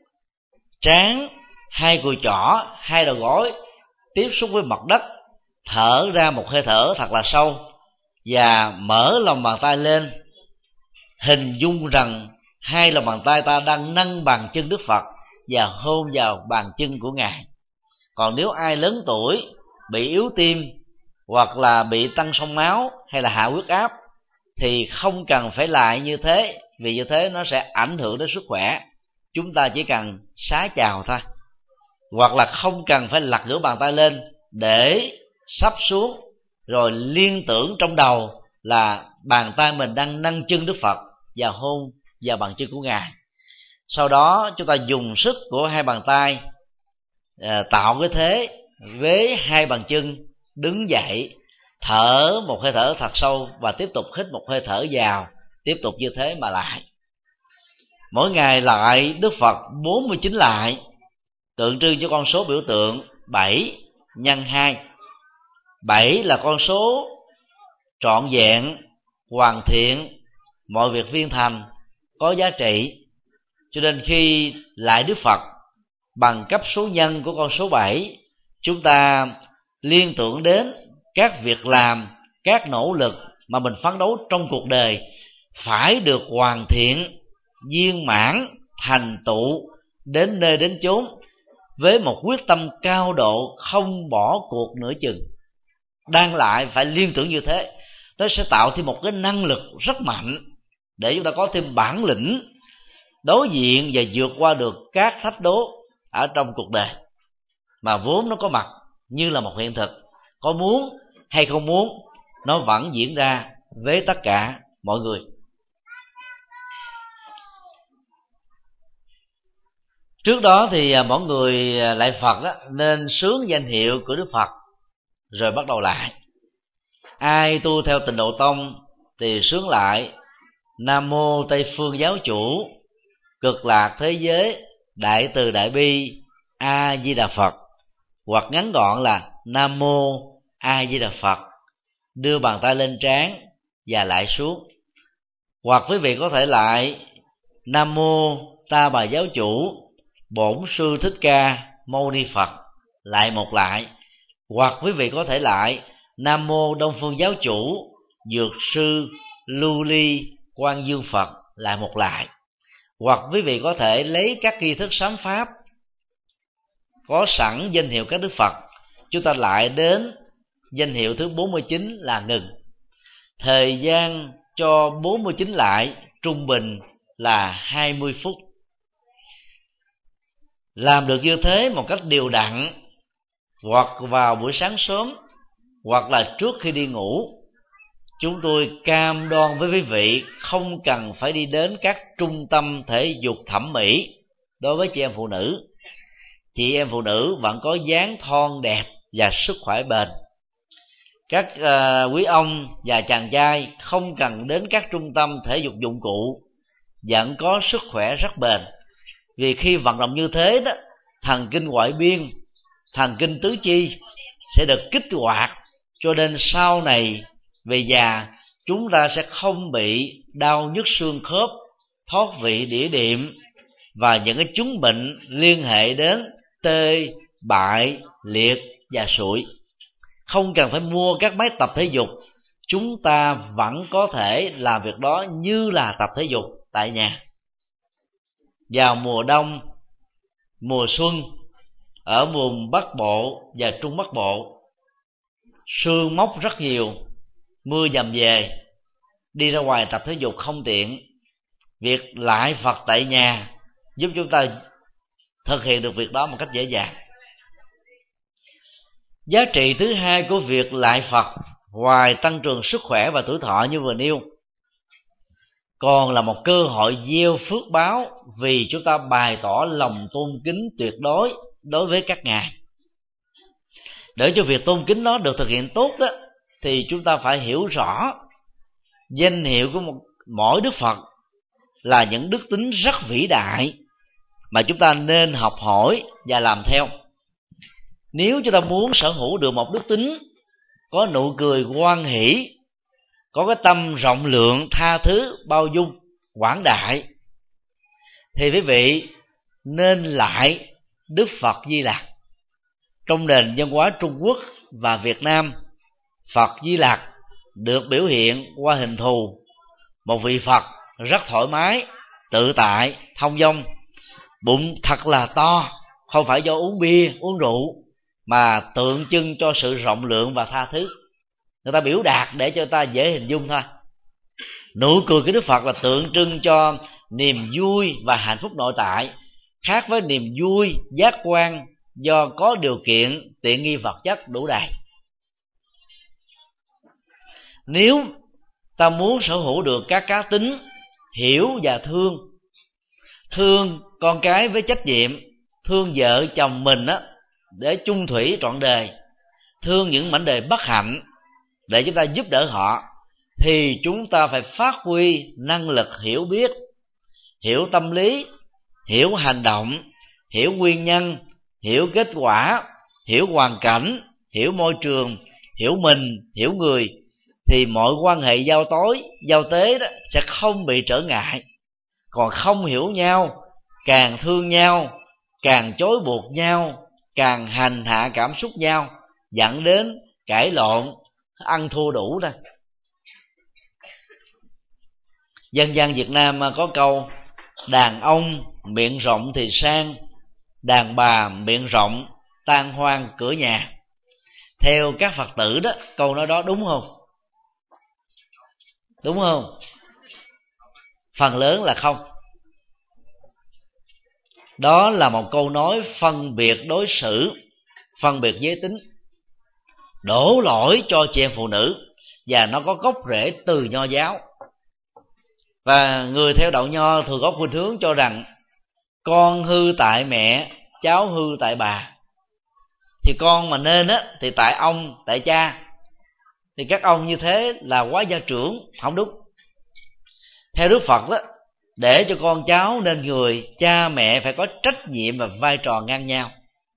Trán, hai cùi chỏ, hai đầu gối tiếp xúc với mặt đất, thở ra một hơi thở thật là sâu, và mở lòng bàn tay lên, hình dung rằng hai lòng bàn tay ta đang nâng bàn chân Đức Phật và hôn vào bàn chân của Ngài. Còn nếu ai lớn tuổi, bị yếu tim, hoặc là bị tăng sông máu hay là hạ huyết áp, thì không cần phải lại như thế, vì như thế nó sẽ ảnh hưởng đến sức khỏe. Chúng ta chỉ cần xá chào thôi, hoặc là không cần phải lật ngửa bàn tay lên để sắp xuống, rồi liên tưởng trong đầu là bàn tay mình đang nâng chân Đức Phật và hôn vào bàn chân của Ngài. Sau đó chúng ta dùng sức của hai bàn tay à, tạo cái thế với hai bàn chân, đứng dậy, thở một hơi thở thật sâu, và tiếp tục hít một hơi thở vào, tiếp tục như thế mà lại. Mỗi ngày lại Đức Phật bốn mươi chín lại, tượng trưng cho con số biểu tượng bảy nhân hai. Bảy là con số trọn vẹn, hoàn thiện, mọi việc viên thành, có giá trị. Cho nên khi lại Đức Phật bằng cấp số nhân của con số bảy, chúng ta liên tưởng đến các việc làm, các nỗ lực mà mình phấn đấu trong cuộc đời phải được hoàn thiện, viên mãn, thành tựu đến nơi đến chốn, với một quyết tâm cao độ, không bỏ cuộc nửa chừng. Đang lại phải liên tưởng như thế, nó sẽ tạo thêm một cái năng lực rất mạnh để chúng ta có thêm bản lĩnh đối diện và vượt qua được các thách đố ở trong cuộc đời mà vốn nó có mặt như là một hiện thực. Có muốn hay không muốn, nó vẫn diễn ra với tất cả mọi người. Trước đó thì mọi người lại Phật á, nên sướng danh hiệu của Đức Phật rồi bắt đầu lại. Ai tu theo Tịnh Độ Tông thì sướng lại Nam Mô Tây Phương Giáo Chủ, Cực Lạc Thế Giới, Đại Từ Đại Bi, A Di Đà Phật, hoặc ngắn gọn là Nam Mô A Di Đà Phật, đưa bàn tay lên trán và lại xuống. Hoặc quý vị có thể lại Nam Mô Ta Bà Giáo Chủ, Bổn Sư Thích Ca Mâu Ni Phật, lại một lại. Hoặc quý vị có thể lại Nam Mô Đông Phương Giáo Chủ, Dược Sư Lưu Ly Quang Dương Phật, lại một lại. Hoặc quý vị có thể lấy các nghi thức sám pháp có sẵn danh hiệu các Đức Phật, chúng ta lại đến danh hiệu thứ bốn mươi chín là ngừng. Thời gian cho bốn mươi chín lại trung bình là hai mươi phút. Làm được như thế một cách đều đặn, hoặc vào buổi sáng sớm, hoặc là trước khi đi ngủ, chúng tôi cam đoan với quý vị không cần phải đi đến các trung tâm thể dục thẩm mỹ. Đối với chị em phụ nữ, chị em phụ nữ vẫn có dáng thon đẹp và sức khỏe bền. Các uh, quý ông và chàng trai không cần đến các trung tâm thể dục dụng cụ, vẫn có sức khỏe rất bền. Vì khi vận động như thế đó, thần kinh ngoại biên, thần kinh tứ chi sẽ được kích hoạt, cho nên sau này về già chúng ta sẽ không bị đau nhức xương khớp thoát vị, đĩa điểm và những cái chứng bệnh liên hệ đến tê, bại, liệt và sụi. Không cần phải mua các máy tập thể dục, chúng ta vẫn có thể làm việc đó như là tập thể dục tại nhà. Vào mùa đông, mùa xuân, ở vùng Bắc Bộ và Trung Bắc Bộ, sương mốc rất nhiều, mưa dầm về, đi ra ngoài tập thể dục không tiện. Việc lại Phật tại nhà giúp chúng ta thực hiện được việc đó một cách dễ dàng. Giá trị thứ hai của việc lại Phật, ngoài tăng trưởng sức khỏe và tuổi thọ như vừa nêu, còn là một cơ hội gieo phước báo, vì chúng ta bày tỏ lòng tôn kính tuyệt đối đối với các ngài. Để cho việc tôn kính nó được thực hiện tốt đó, thì chúng ta phải hiểu rõ danh hiệu của một, mỗi Đức Phật là những đức tính rất vĩ đại mà chúng ta nên học hỏi và làm theo. Nếu chúng ta muốn sở hữu được một đức tính có nụ cười hoan hỷ, có cái tâm rộng lượng, tha thứ, bao dung, quảng đại, thì quý vị nên lại Đức Phật Di Lặc. Trong nền văn hóa Trung Quốc và Việt Nam, Phật Di Lặc được biểu hiện qua hình thù một vị Phật rất thoải mái, tự tại, thông dong, bụng thật là to, không phải do uống bia, uống rượu, mà tượng trưng cho sự rộng lượng và tha thứ. Người ta biểu đạt để cho ta dễ hình dung thôi. Nụ cười của Đức Phật là tượng trưng cho niềm vui và hạnh phúc nội tại, khác với niềm vui giác quan do có điều kiện tiện nghi vật chất đủ đầy. Nếu ta muốn sở hữu được các cá tính hiểu và thương, thương con cái với trách nhiệm, thương vợ chồng mình á để chung thủy trọn đời, thương những mảnh đời bất hạnh để chúng ta giúp đỡ họ, thì chúng ta phải phát huy năng lực hiểu biết, hiểu tâm lý, hiểu hành động, hiểu nguyên nhân, hiểu kết quả, hiểu hoàn cảnh, hiểu môi trường, hiểu mình, hiểu người, thì mọi quan hệ giao tối, giao tế đó sẽ không bị trở ngại. Còn không hiểu nhau, càng thương nhau, càng chối buộc nhau, càng hành hạ cảm xúc nhau, dẫn đến cãi lộn, ăn thua đủ thôi. Dân gian Việt Nam có câu đàn ông miệng rộng thì sang, đàn bà miệng rộng tan hoang cửa nhà. Theo các Phật tử đó, câu nói đó đúng không? Đúng không? Phần lớn là không. Đó là một câu nói phân biệt đối xử, phân biệt giới tính, đổ lỗi cho chị em phụ nữ, và nó có gốc rễ từ Nho giáo. Và người theo đạo Nho thường có khuynh hướng cho rằng con hư tại mẹ, cháu hư tại bà. Thì con mà nên á thì tại ông, tại cha. Thì các ông như thế là quá gia trưởng, không đúng. Theo Đức Phật đó, để cho con cháu nên người, cha mẹ phải có trách nhiệm và vai trò ngang nhau.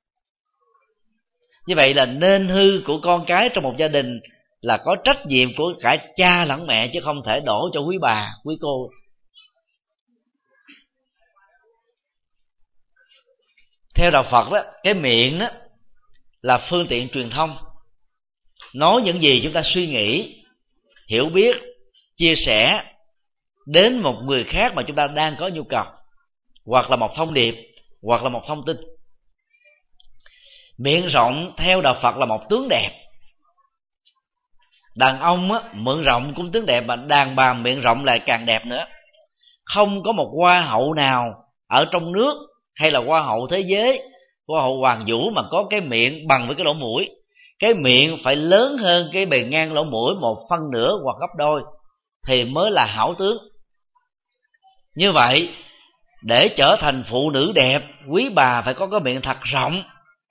Như vậy là nên hư của con cái trong một gia đình là có trách nhiệm của cả cha lẫn mẹ, chứ không thể đổ cho quý bà, quý cô. Theo đạo Phật đó, cái miệng đó là phương tiện truyền thông, nói những gì chúng ta suy nghĩ, hiểu biết, chia sẻ đến một người khác mà chúng ta đang có nhu cầu, hoặc là một thông điệp, hoặc là một thông tin. Miệng rộng theo đạo Phật là một tướng đẹp. Đàn ông á, miệng rộng cũng tướng đẹp, mà đàn bà miệng rộng lại càng đẹp nữa. Không có một hoa hậu nào ở trong nước hay là hoa hậu thế giới, hoa hậu Hoàng Vũ mà có cái miệng bằng với cái lỗ mũi. Cái miệng phải lớn hơn cái bề ngang lỗ mũi một phân nửa hoặc gấp đôi thì mới là hảo tướng. Như vậy, để trở thành phụ nữ đẹp, quý bà phải có cái miệng thật rộng.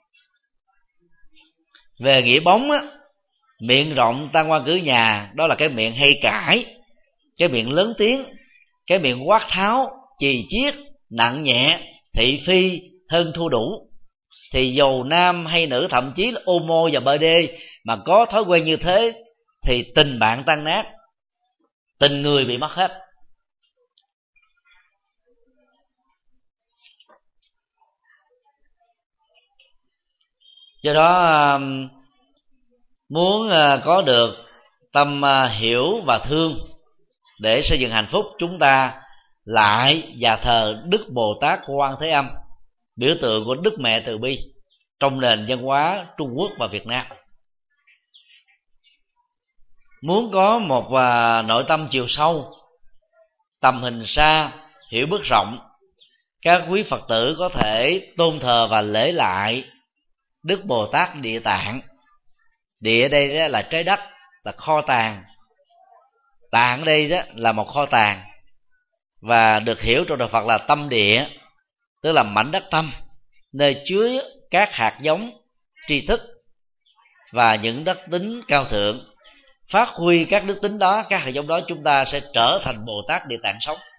Về nghĩa bóng á, miệng rộng tan qua cửa nhà, đó là cái miệng hay cãi, cái miệng lớn tiếng, cái miệng quát tháo, chì chiết, nặng nhẹ, thị phi, hơn thua đủ. Thì dầu nam hay nữ, thậm chí là homo và bê đê mà có thói quen như thế thì tình bạn tan nát, tình người bị mất hết. Do đó muốn có được tâm hiểu và thương để xây dựng hạnh phúc, chúng ta lại và thờ Đức Bồ Tát Quan Thế Âm, biểu tượng của Đức Mẹ Từ Bi trong nền văn hóa Trung Quốc và Việt Nam. Muốn có một nội tâm chiều sâu, tầm hình xa, hiểu bước rộng, các quý Phật tử có thể tôn thờ và lễ lại Đức Bồ Tát Địa Tạng. Địa ở đây đó là trái đất, là kho tàng. Tạng ở đây đó là một kho tàng, và được hiểu trong đạo Phật là tâm địa, tức là mảnh đất tâm, nơi chứa các hạt giống tri thức và những đức tính cao thượng. Phát huy các đức tính đó, các hạt giống đó, chúng ta sẽ trở thành Bồ Tát Địa Tạng sống.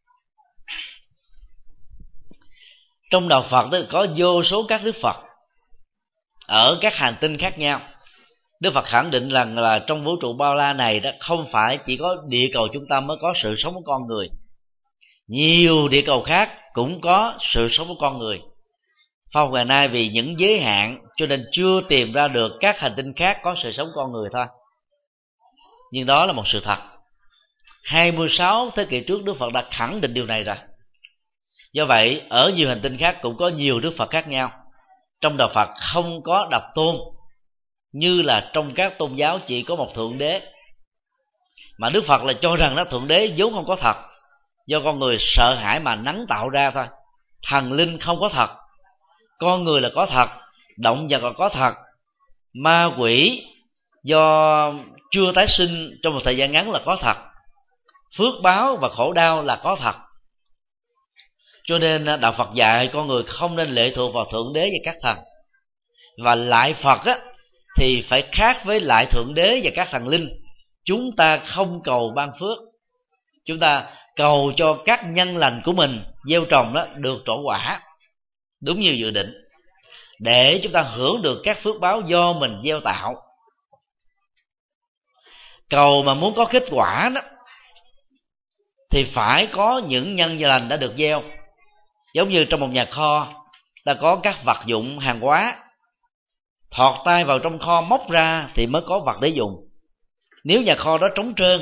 Trong đạo Phật đó có vô số các Đức Phật ở các hành tinh khác nhau. Đức Phật khẳng định rằng là trong vũ trụ bao la này đó, không phải chỉ có địa cầu chúng ta mới có sự sống của con người, nhiều địa cầu khác cũng có sự sống của con người. Khoa học ngày nay vì những giới hạn cho nên chưa tìm ra được các hành tinh khác có sự sống con người thôi, nhưng đó là một sự thật. hai mươi sáu thế kỷ trước Đức Phật đã khẳng định điều này rồi. Do vậy ở nhiều hành tinh khác cũng có nhiều Đức Phật khác nhau. Trong đạo Phật không có độc tôn như là trong các tôn giáo chỉ có một thượng đế, mà Đức Phật là cho rằng đó thượng đế vốn không có thật, do con người sợ hãi mà nắng tạo ra thôi. Thần linh không có thật, con người là có thật, động vật là có thật, ma quỷ do chưa tái sinh trong một thời gian ngắn là có thật, phước báo và khổ đau là có thật. Cho nên đạo Phật dạy con người không nên lệ thuộc vào thượng đế và các thần. Và lại Phật á, thì phải khác với lại thượng đế và các thần linh. Chúng ta không cầu ban phước, chúng ta cầu cho các nhân lành của mình gieo trồng đó được trổ quả đúng như dự định, để chúng ta hưởng được các phước báo do mình gieo tạo. Cầu mà muốn có kết quả đó thì phải có những nhân lành đã được gieo. Giống như trong một nhà kho ta có các vật dụng hàng hóa, thọt tay vào trong kho móc ra thì mới có vật để dùng. Nếu nhà kho đó trống trơn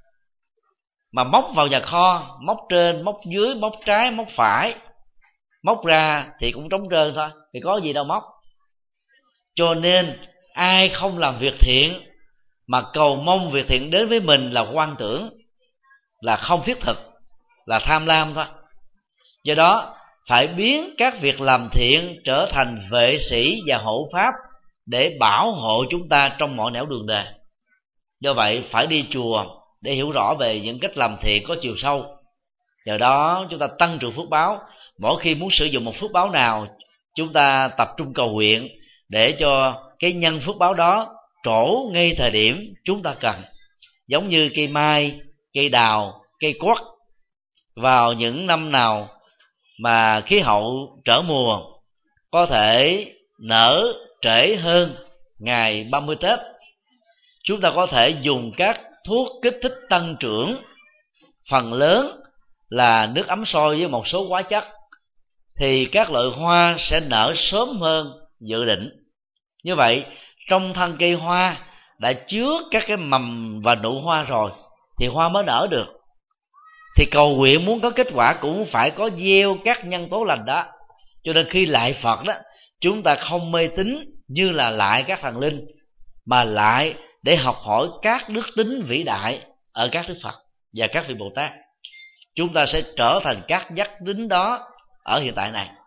mà móc vào nhà kho, móc trên, móc dưới, móc trái, móc phải, móc ra thì cũng trống trơn thôi, thì có gì đâu móc. Cho nên ai không làm việc thiện mà cầu mong việc thiện đến với mình là hoang tưởng, là không thiết thực, là tham lam thôi. Do đó phải biến các việc làm thiện trở thành vệ sĩ và hộ pháp để bảo hộ chúng ta trong mọi nẻo đường đời. Do vậy phải đi chùa để hiểu rõ về những cách làm thiện có chiều sâu. Nhờ đó chúng ta tăng trưởng phước báo. Mỗi khi muốn sử dụng một phước báo nào, chúng ta tập trung cầu nguyện để cho cái nhân phước báo đó trổ ngay thời điểm chúng ta cần. Giống như cây mai, cây đào, cây quất, vào những năm nào mà khí hậu trở mùa có thể nở trễ hơn ngày ba mươi Tết, chúng ta có thể dùng các thuốc kích thích tăng trưởng, phần lớn là nước ấm sôi với một số hóa chất, thì các loại hoa sẽ nở sớm hơn dự định. Như vậy trong thân cây hoa đã chứa các cái mầm và nụ hoa rồi thì hoa mới nở được. Thì cầu nguyện muốn có kết quả cũng phải có gieo các nhân tố lành đó. Cho nên khi lại Phật đó, chúng ta không mê tín như là lại các thần linh, mà lại để học hỏi các đức tính vĩ đại ở các Đức Phật và các vị Bồ Tát. Chúng ta sẽ trở thành các giác tính đó ở hiện tại này.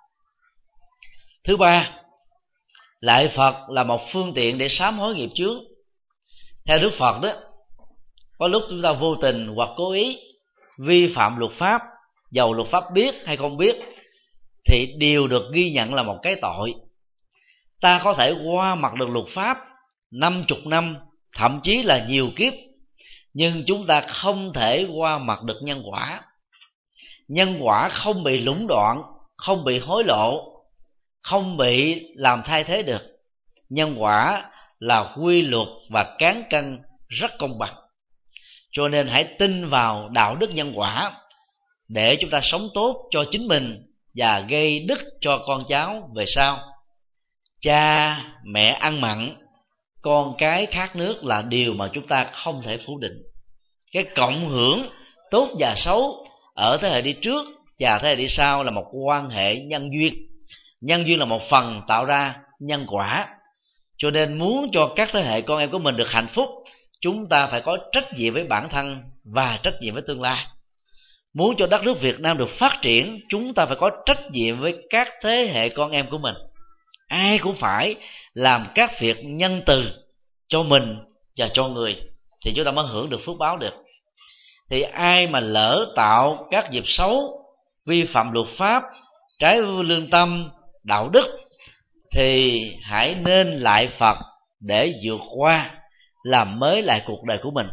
Thứ ba, lại Phật là một phương tiện để sám hối nghiệp chướng. Theo Đức Phật đó, có lúc chúng ta vô tình hoặc cố ý vi phạm luật pháp, dầu luật pháp biết hay không biết, thì đều được ghi nhận là một cái tội. Ta có thể qua mặt được luật pháp năm chục năm, thậm chí là nhiều kiếp, nhưng chúng ta không thể qua mặt được nhân quả. Nhân quả không bị lũng đoạn, không bị hối lộ, không bị làm thay thế được. Nhân quả là quy luật và cán cân rất công bằng. Cho nên hãy tin vào đạo đức nhân quả để chúng ta sống tốt cho chính mình và gây đức cho con cháu về sau. cha mẹ ăn mặn, con cái khát nước là điều mà chúng ta không thể phủ định. Cái cộng hưởng tốt và xấu ở thế hệ đi trước và thế hệ đi sau là một quan hệ nhân duyên. Nhân duyên là một phần tạo ra nhân quả. Cho nên muốn cho các thế hệ con em của mình được hạnh phúc, chúng ta phải có trách nhiệm với bản thân và trách nhiệm với tương lai. Muốn cho đất nước Việt Nam được phát triển, chúng ta phải có trách nhiệm với các thế hệ con em của mình. Ai cũng phải làm các việc nhân từ cho mình và cho người, thì chúng ta mới hưởng được phước báo được. Thì ai mà lỡ tạo các nghiệp xấu, vi phạm luật pháp, trái với lương tâm, đạo đức, thì hãy nên lại Phật để vượt qua, làm mới lại cuộc đời của mình.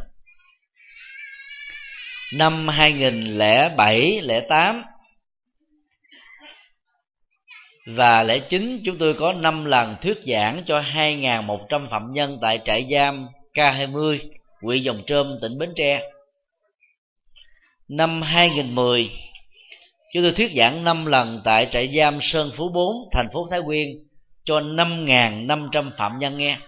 Năm hai nghìn lẻ bảy, lẻ tám và lẻ chín, chúng tôi có năm lần thuyết giảng cho hai nghìn một trăm phạm nhân tại trại giam K hai mươi, huyện Giồng Trôm, tỉnh Bến Tre. Năm hai nghìn mười, chúng tôi thuyết giảng năm lần tại trại giam Sơn Phú bốn, thành phố Thái Nguyên cho năm nghìn năm trăm phạm nhân nghe.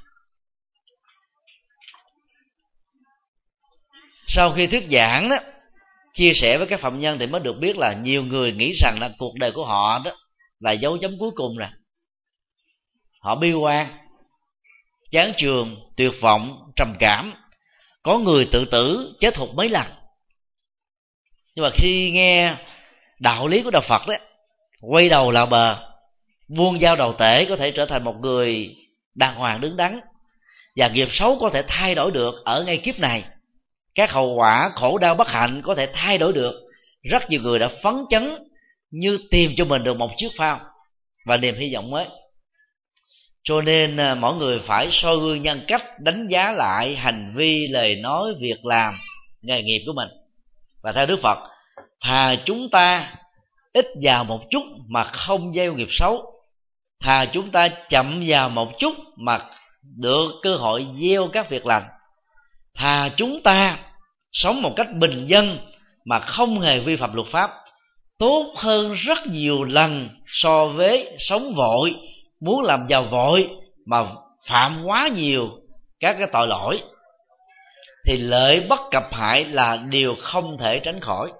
Sau khi thuyết giảng đó, chia sẻ với các phạm nhân thì mới được biết là nhiều người nghĩ rằng là cuộc đời của họ đó là dấu chấm cuối cùng rồi. Họ bi quan, chán chường, tuyệt vọng, trầm cảm. Có người tự tử, chết hụt mấy lần. Nhưng mà khi nghe đạo lý của Đạo Phật đó, quay đầu là bờ, buông dao đầu tể, có thể trở thành một người đàng hoàng đứng đắn, và nghiệp xấu có thể thay đổi được ở ngay kiếp này. Các hậu quả khổ đau bất hạnh có thể thay đổi được. Rất nhiều người đã phấn chấn như tìm cho mình được một chiếc phao và niềm hy vọng mới. Cho nên mỗi người phải soi gương nhân cách, đánh giá lại hành vi, lời nói, việc làm, nghề nghiệp của mình. Và theo Đức Phật, thà chúng ta ít vào một chút mà không gieo nghiệp xấu, thà chúng ta chậm vào một chút mà được cơ hội gieo các việc lành, thà chúng ta sống một cách bình dân mà không hề vi phạm luật pháp, tốt hơn rất nhiều lần so với sống vội, muốn làm giàu vội mà phạm quá nhiều các cái tội lỗi. Thì lợi bất cập hại là điều không thể tránh khỏi.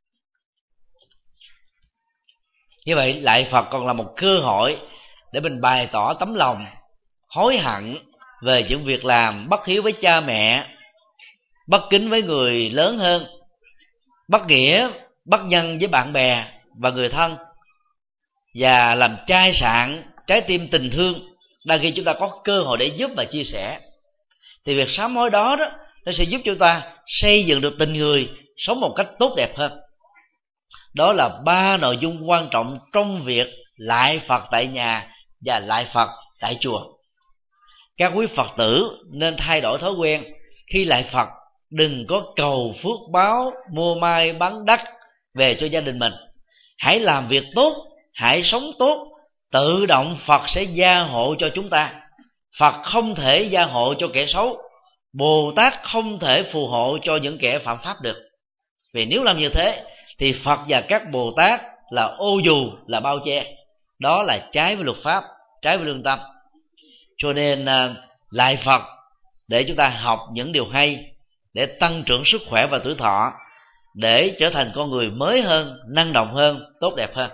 Như vậy lại Phật còn là một cơ hội để mình bày tỏ tấm lòng hối hận về những việc làm bất hiếu với cha mẹ, bất kính với người lớn hơn, bất nghĩa, bất nhân với bạn bè và người thân, và làm chai sạn trái tim tình thương. Đôi khi chúng ta có cơ hội để giúp và chia sẻ, thì việc sám hối đó đó nó sẽ giúp chúng ta xây dựng được tình người, sống một cách tốt đẹp hơn. Đó là ba nội dung quan trọng trong việc lại Phật tại nhà và lại Phật tại chùa. Các quý Phật tử nên thay đổi thói quen khi lại Phật, đừng có cầu phước báo, mua mai bán đắt về cho gia đình mình. Hãy làm việc tốt, hãy sống tốt, tự động Phật sẽ gia hộ cho chúng ta. Phật không thể gia hộ cho kẻ xấu, Bồ Tát không thể phù hộ cho những kẻ phạm pháp được. Vì nếu làm như thế thì Phật và các Bồ Tát là ô dù, là bao che. Đó là trái với luật pháp, trái với lương tâm. Cho nên lại Phật để chúng ta học những điều hay, để tăng trưởng sức khỏe và tuổi thọ, để trở thành con người mới hơn, năng động hơn, tốt đẹp hơn.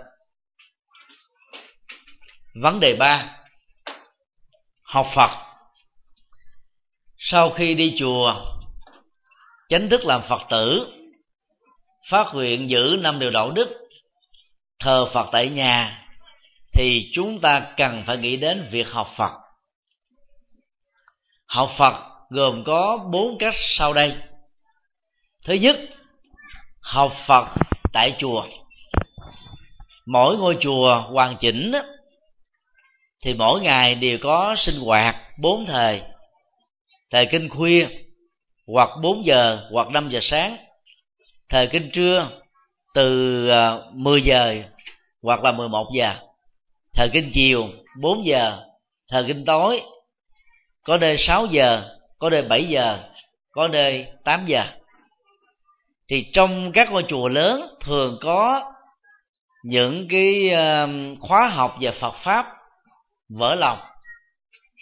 Vấn đề ba, học Phật. Sau khi đi chùa, chánh thức làm Phật tử, phát nguyện giữ năm điều đạo đức, thờ Phật tại nhà, thì chúng ta cần phải nghĩ đến việc học Phật. Học Phật gồm có bốn cách sau đây. Thứ nhất, học Phật tại chùa. Mỗi ngôi chùa hoàn chỉnh thì mỗi ngày đều có sinh hoạt bốn thời: thời kinh khuya hoặc bốn giờ hoặc năm giờ sáng, thời kinh trưa từ mười giờ hoặc là mười một giờ, thời kinh chiều bốn giờ, thời kinh tối có nơi sáu giờ, có nơi bảy giờ, có nơi tám giờ. Thì trong các ngôi chùa lớn thường có những cái khóa học về Phật pháp vỡ lòng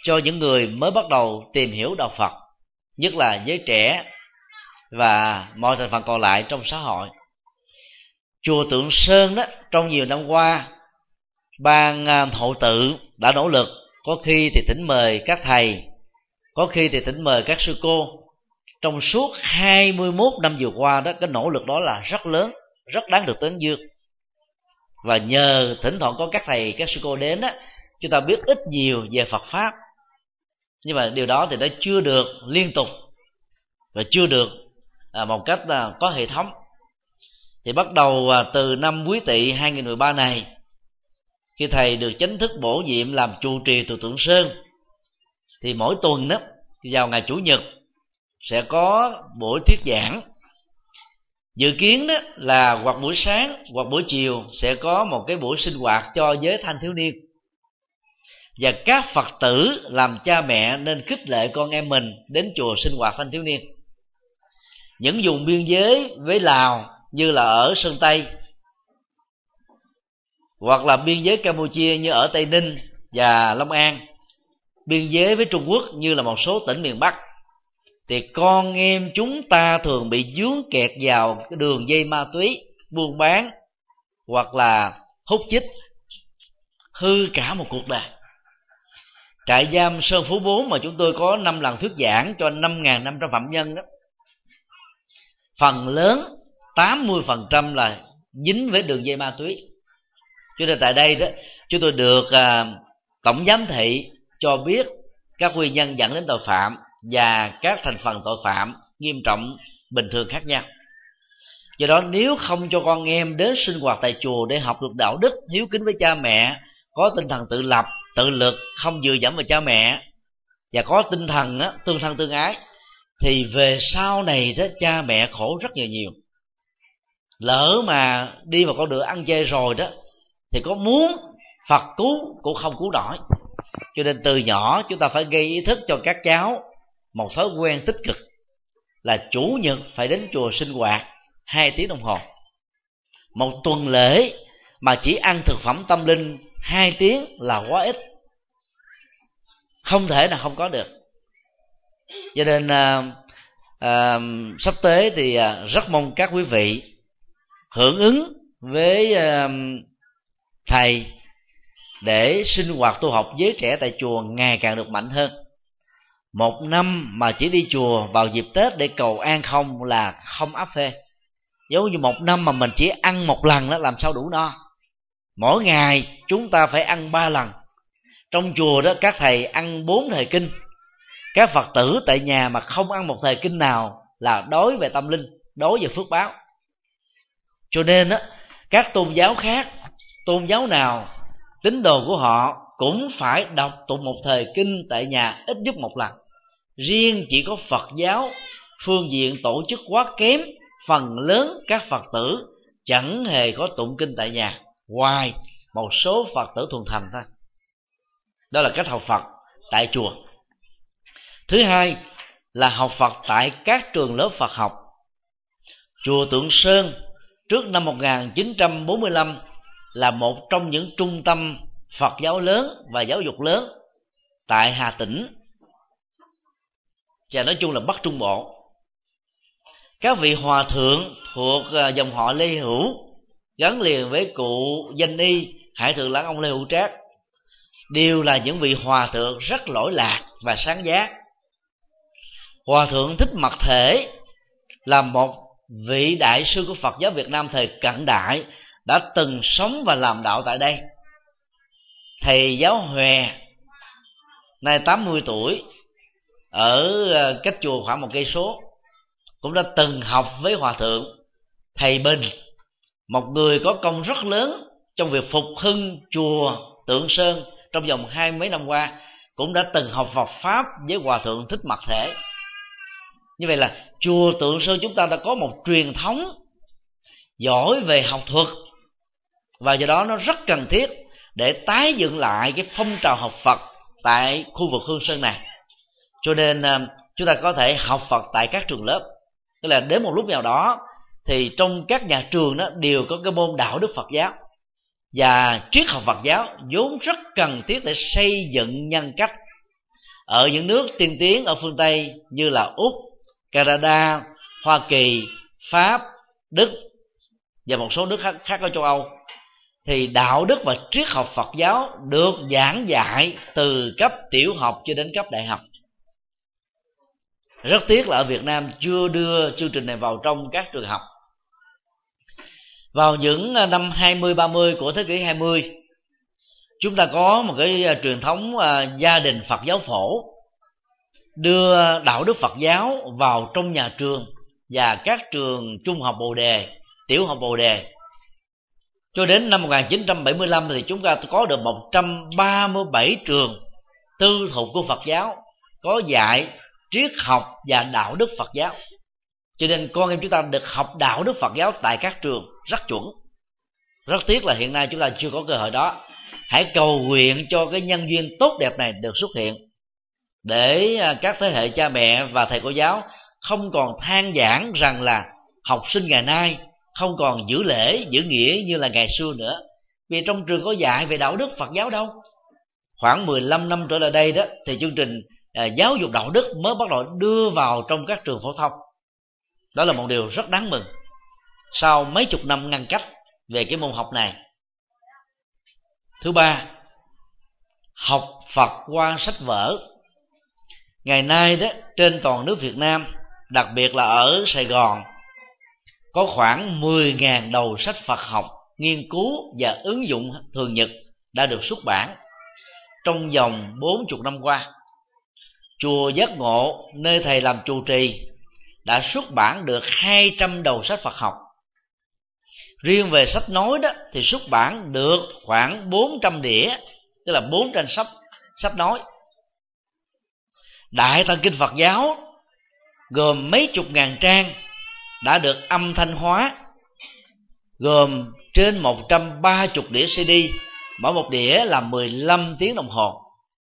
cho những người mới bắt đầu tìm hiểu đạo Phật, nhất là giới trẻ và mọi thành phần còn lại trong xã hội. Chùa Tượng Sơn đó, trong nhiều năm qua, ban hộ tự đã nỗ lực, có khi thì thỉnh mời các thầy, có khi thì thỉnh mời các sư cô. Trong suốt hai mươi mốt năm vừa qua đó, cái nỗ lực đó là rất lớn, rất đáng được tán dương. Và nhờ thỉnh thoảng có các thầy, các sư cô đến đó, chúng ta biết ít nhiều về Phật Pháp. Nhưng mà điều đó thì nó chưa được liên tục và chưa được à, một cách à, có hệ thống. Thì bắt đầu à, từ năm Quý Tỵ hai nghìn mười ba này, khi thầy được chính thức bổ nhiệm làm trụ trì chùa Tượng Sơn, thì mỗi tuần đó, vào ngày Chủ nhật sẽ có buổi thuyết giảng. Dự kiến đó là hoặc buổi sáng hoặc buổi chiều sẽ có một cái buổi sinh hoạt cho giới thanh thiếu niên. Và các Phật tử làm cha mẹ nên khích lệ con em mình đến chùa sinh hoạt thanh thiếu niên. Những vùng biên giới với Lào như là ở Sơn Tây, hoặc là biên giới Campuchia như ở Tây Ninh và Long An, biên giới với Trung Quốc như là một số tỉnh miền Bắc, thì con em chúng ta thường bị vướng kẹt vào cái đường dây ma túy, buôn bán hoặc là hút chích, hư cả một cuộc đời. Trại giam Sơn Phú bốn mà chúng tôi có năm lần thuyết giảng cho năm nghìn năm trăm phạm nhân đó, phần lớn tám mươi phần trăm là dính với đường dây ma túy. Cho nên tại đây đó, chúng tôi được à, tổng giám thị cho biết các nguyên nhân dẫn đến tội phạm và các thành phần tội phạm nghiêm trọng, bình thường khác nhau. Do đó nếu không cho con em đến sinh hoạt tại chùa để học được đạo đức, hiếu kính với cha mẹ, có tinh thần tự lập, tự lực, không dựa dẫm vào cha mẹ, và có tinh thần á, tương thân tương ái, thì về sau này đó cha mẹ khổ rất nhiều nhiều. Lỡ mà đi vào con đường ăn chơi rồi đó, thì có muốn Phật cứu cũng không cứu nổi. Cho nên từ nhỏ chúng ta phải gây ý thức cho các cháu một thói quen tích cực là chủ nhật phải đến chùa sinh hoạt hai tiếng đồng hồ. Một tuần lễ mà chỉ ăn thực phẩm tâm linh hai tiếng là quá ít, không thể nào không có được. Cho nên à, à, sắp tới thì à, rất mong các quý vị hưởng ứng với à, thầy để sinh hoạt tu học giới trẻ tại chùa ngày càng được mạnh hơn. Một năm mà chỉ đi chùa vào dịp Tết để cầu an không là không áp phê. Giống như một năm mà mình chỉ ăn một lần đó làm sao đủ no. Mỗi ngày chúng ta phải ăn ba lần. Trong chùa đó các thầy ăn bốn thời kinh. Các Phật tử tại nhà mà không ăn một thời kinh nào là đối về tâm linh, đối về phước báo. Cho nên đó, các tôn giáo khác, tôn giáo nào tín đồ của họ cũng phải đọc tụng một thời kinh tại nhà ít nhất một lần. Riêng chỉ có Phật giáo phương diện tổ chức quá kém, phần lớn các Phật tử chẳng hề có tụng kinh tại nhà, ngoài một số Phật tử thuần thành thôi. Đó là cách học Phật tại chùa. Thứ hai là học Phật tại các trường lớp Phật học. Chùa Tượng Sơn trước năm một nghìn chín trăm bốn mươi lăm là một trong những trung tâm Phật giáo lớn và giáo dục lớn tại Hà Tĩnh, và nói chung là Bắc Trung Bộ. Các vị hòa thượng thuộc dòng họ Lê Hữu gắn liền với cụ danh y Hải Thượng Lãng Ông Lê Hữu Trác đều là những vị hòa thượng rất lỗi lạc và sáng giá. Hòa thượng Thích Mật Thể là một vị đại sư của Phật giáo Việt Nam thời cận đại, đã từng sống và làm đạo tại đây. Thầy giáo Hòe nay tám mươi tuổi, ở cách chùa khoảng một cây số, cũng đã từng học với hòa thượng Thầy Bình, một người có công rất lớn trong việc phục hưng chùa Tượng Sơn trong vòng hai mấy năm qua, cũng đã từng học Phật pháp với hòa thượng Thích Mật Thể. Như vậy là chùa Tượng Sơn chúng ta đã có một truyền thống giỏi về học thuật, và do đó nó rất cần thiết để tái dựng lại cái phong trào học Phật tại khu vực Hương Sơn này. Cho nên chúng ta có thể học Phật tại các trường lớp. Tức là đến một lúc nào đó thì trong các nhà trường đó đều có cái môn đạo đức Phật giáo và triết học Phật giáo, vốn rất cần thiết để xây dựng nhân cách, ở những nước tiên tiến ở phương Tây như là Úc, Canada, Hoa Kỳ, Pháp, Đức và một số nước khác, khác ở châu Âu, thì đạo đức và triết học Phật giáo được giảng dạy từ cấp tiểu học cho đến cấp đại học. Rất tiếc là ở Việt Nam chưa đưa chương trình này vào trong các trường học. Vào những năm hai mươi ba mươi của thế kỷ hai mươi, chúng ta có một cái truyền thống gia đình Phật giáo phổ, đưa đạo đức Phật giáo vào trong nhà trường và các trường trung học Bồ Đề, tiểu học Bồ Đề. Cho đến năm một nghìn chín trăm bảy mươi lăm thì chúng ta có được một trăm ba mươi bảy trường tư thục của Phật giáo có dạy triết học và đạo đức Phật giáo. Cho nên con em chúng ta được học đạo đức Phật giáo tại các trường rất chuẩn. Rất tiếc là hiện nay chúng ta chưa có cơ hội đó. Hãy cầu nguyện cho cái nhân duyên tốt đẹp này được xuất hiện, để các thế hệ cha mẹ và thầy cô giáo không còn than vãn rằng là học sinh ngày nay không còn giữ lễ, giữ nghĩa như là ngày xưa nữa. Vì trong trường có dạy về đạo đức Phật giáo đâu. Khoảng mười lăm năm trở lại đây đó, thì chương trình à, giáo dục đạo đức mới bắt đầu đưa vào trong các trường phổ thông. Đó là một điều rất đáng mừng sau mấy chục năm ngăn cách về cái môn học này. Thứ ba, học Phật qua sách vở. Ngày nay đó, trên toàn nước Việt Nam, đặc biệt là ở Sài Gòn, có khoảng mười nghìn đầu sách Phật học, nghiên cứu và ứng dụng thường nhật đã được xuất bản trong vòng bốn mươi năm qua. Chùa Giác Ngộ, nơi thầy làm trụ trì, đã xuất bản được hai trăm đầu sách Phật học. Riêng về sách nói đó thì xuất bản được khoảng bốn trăm đĩa, tức là bốn trăm sách sách nói. Đại Tạng Kinh Phật giáo gồm mấy chục ngàn trang đã được âm thanh hóa, gồm trên một trăm ba mươi đĩa xê đê, mỗi một đĩa là mười lăm tiếng đồng hồ,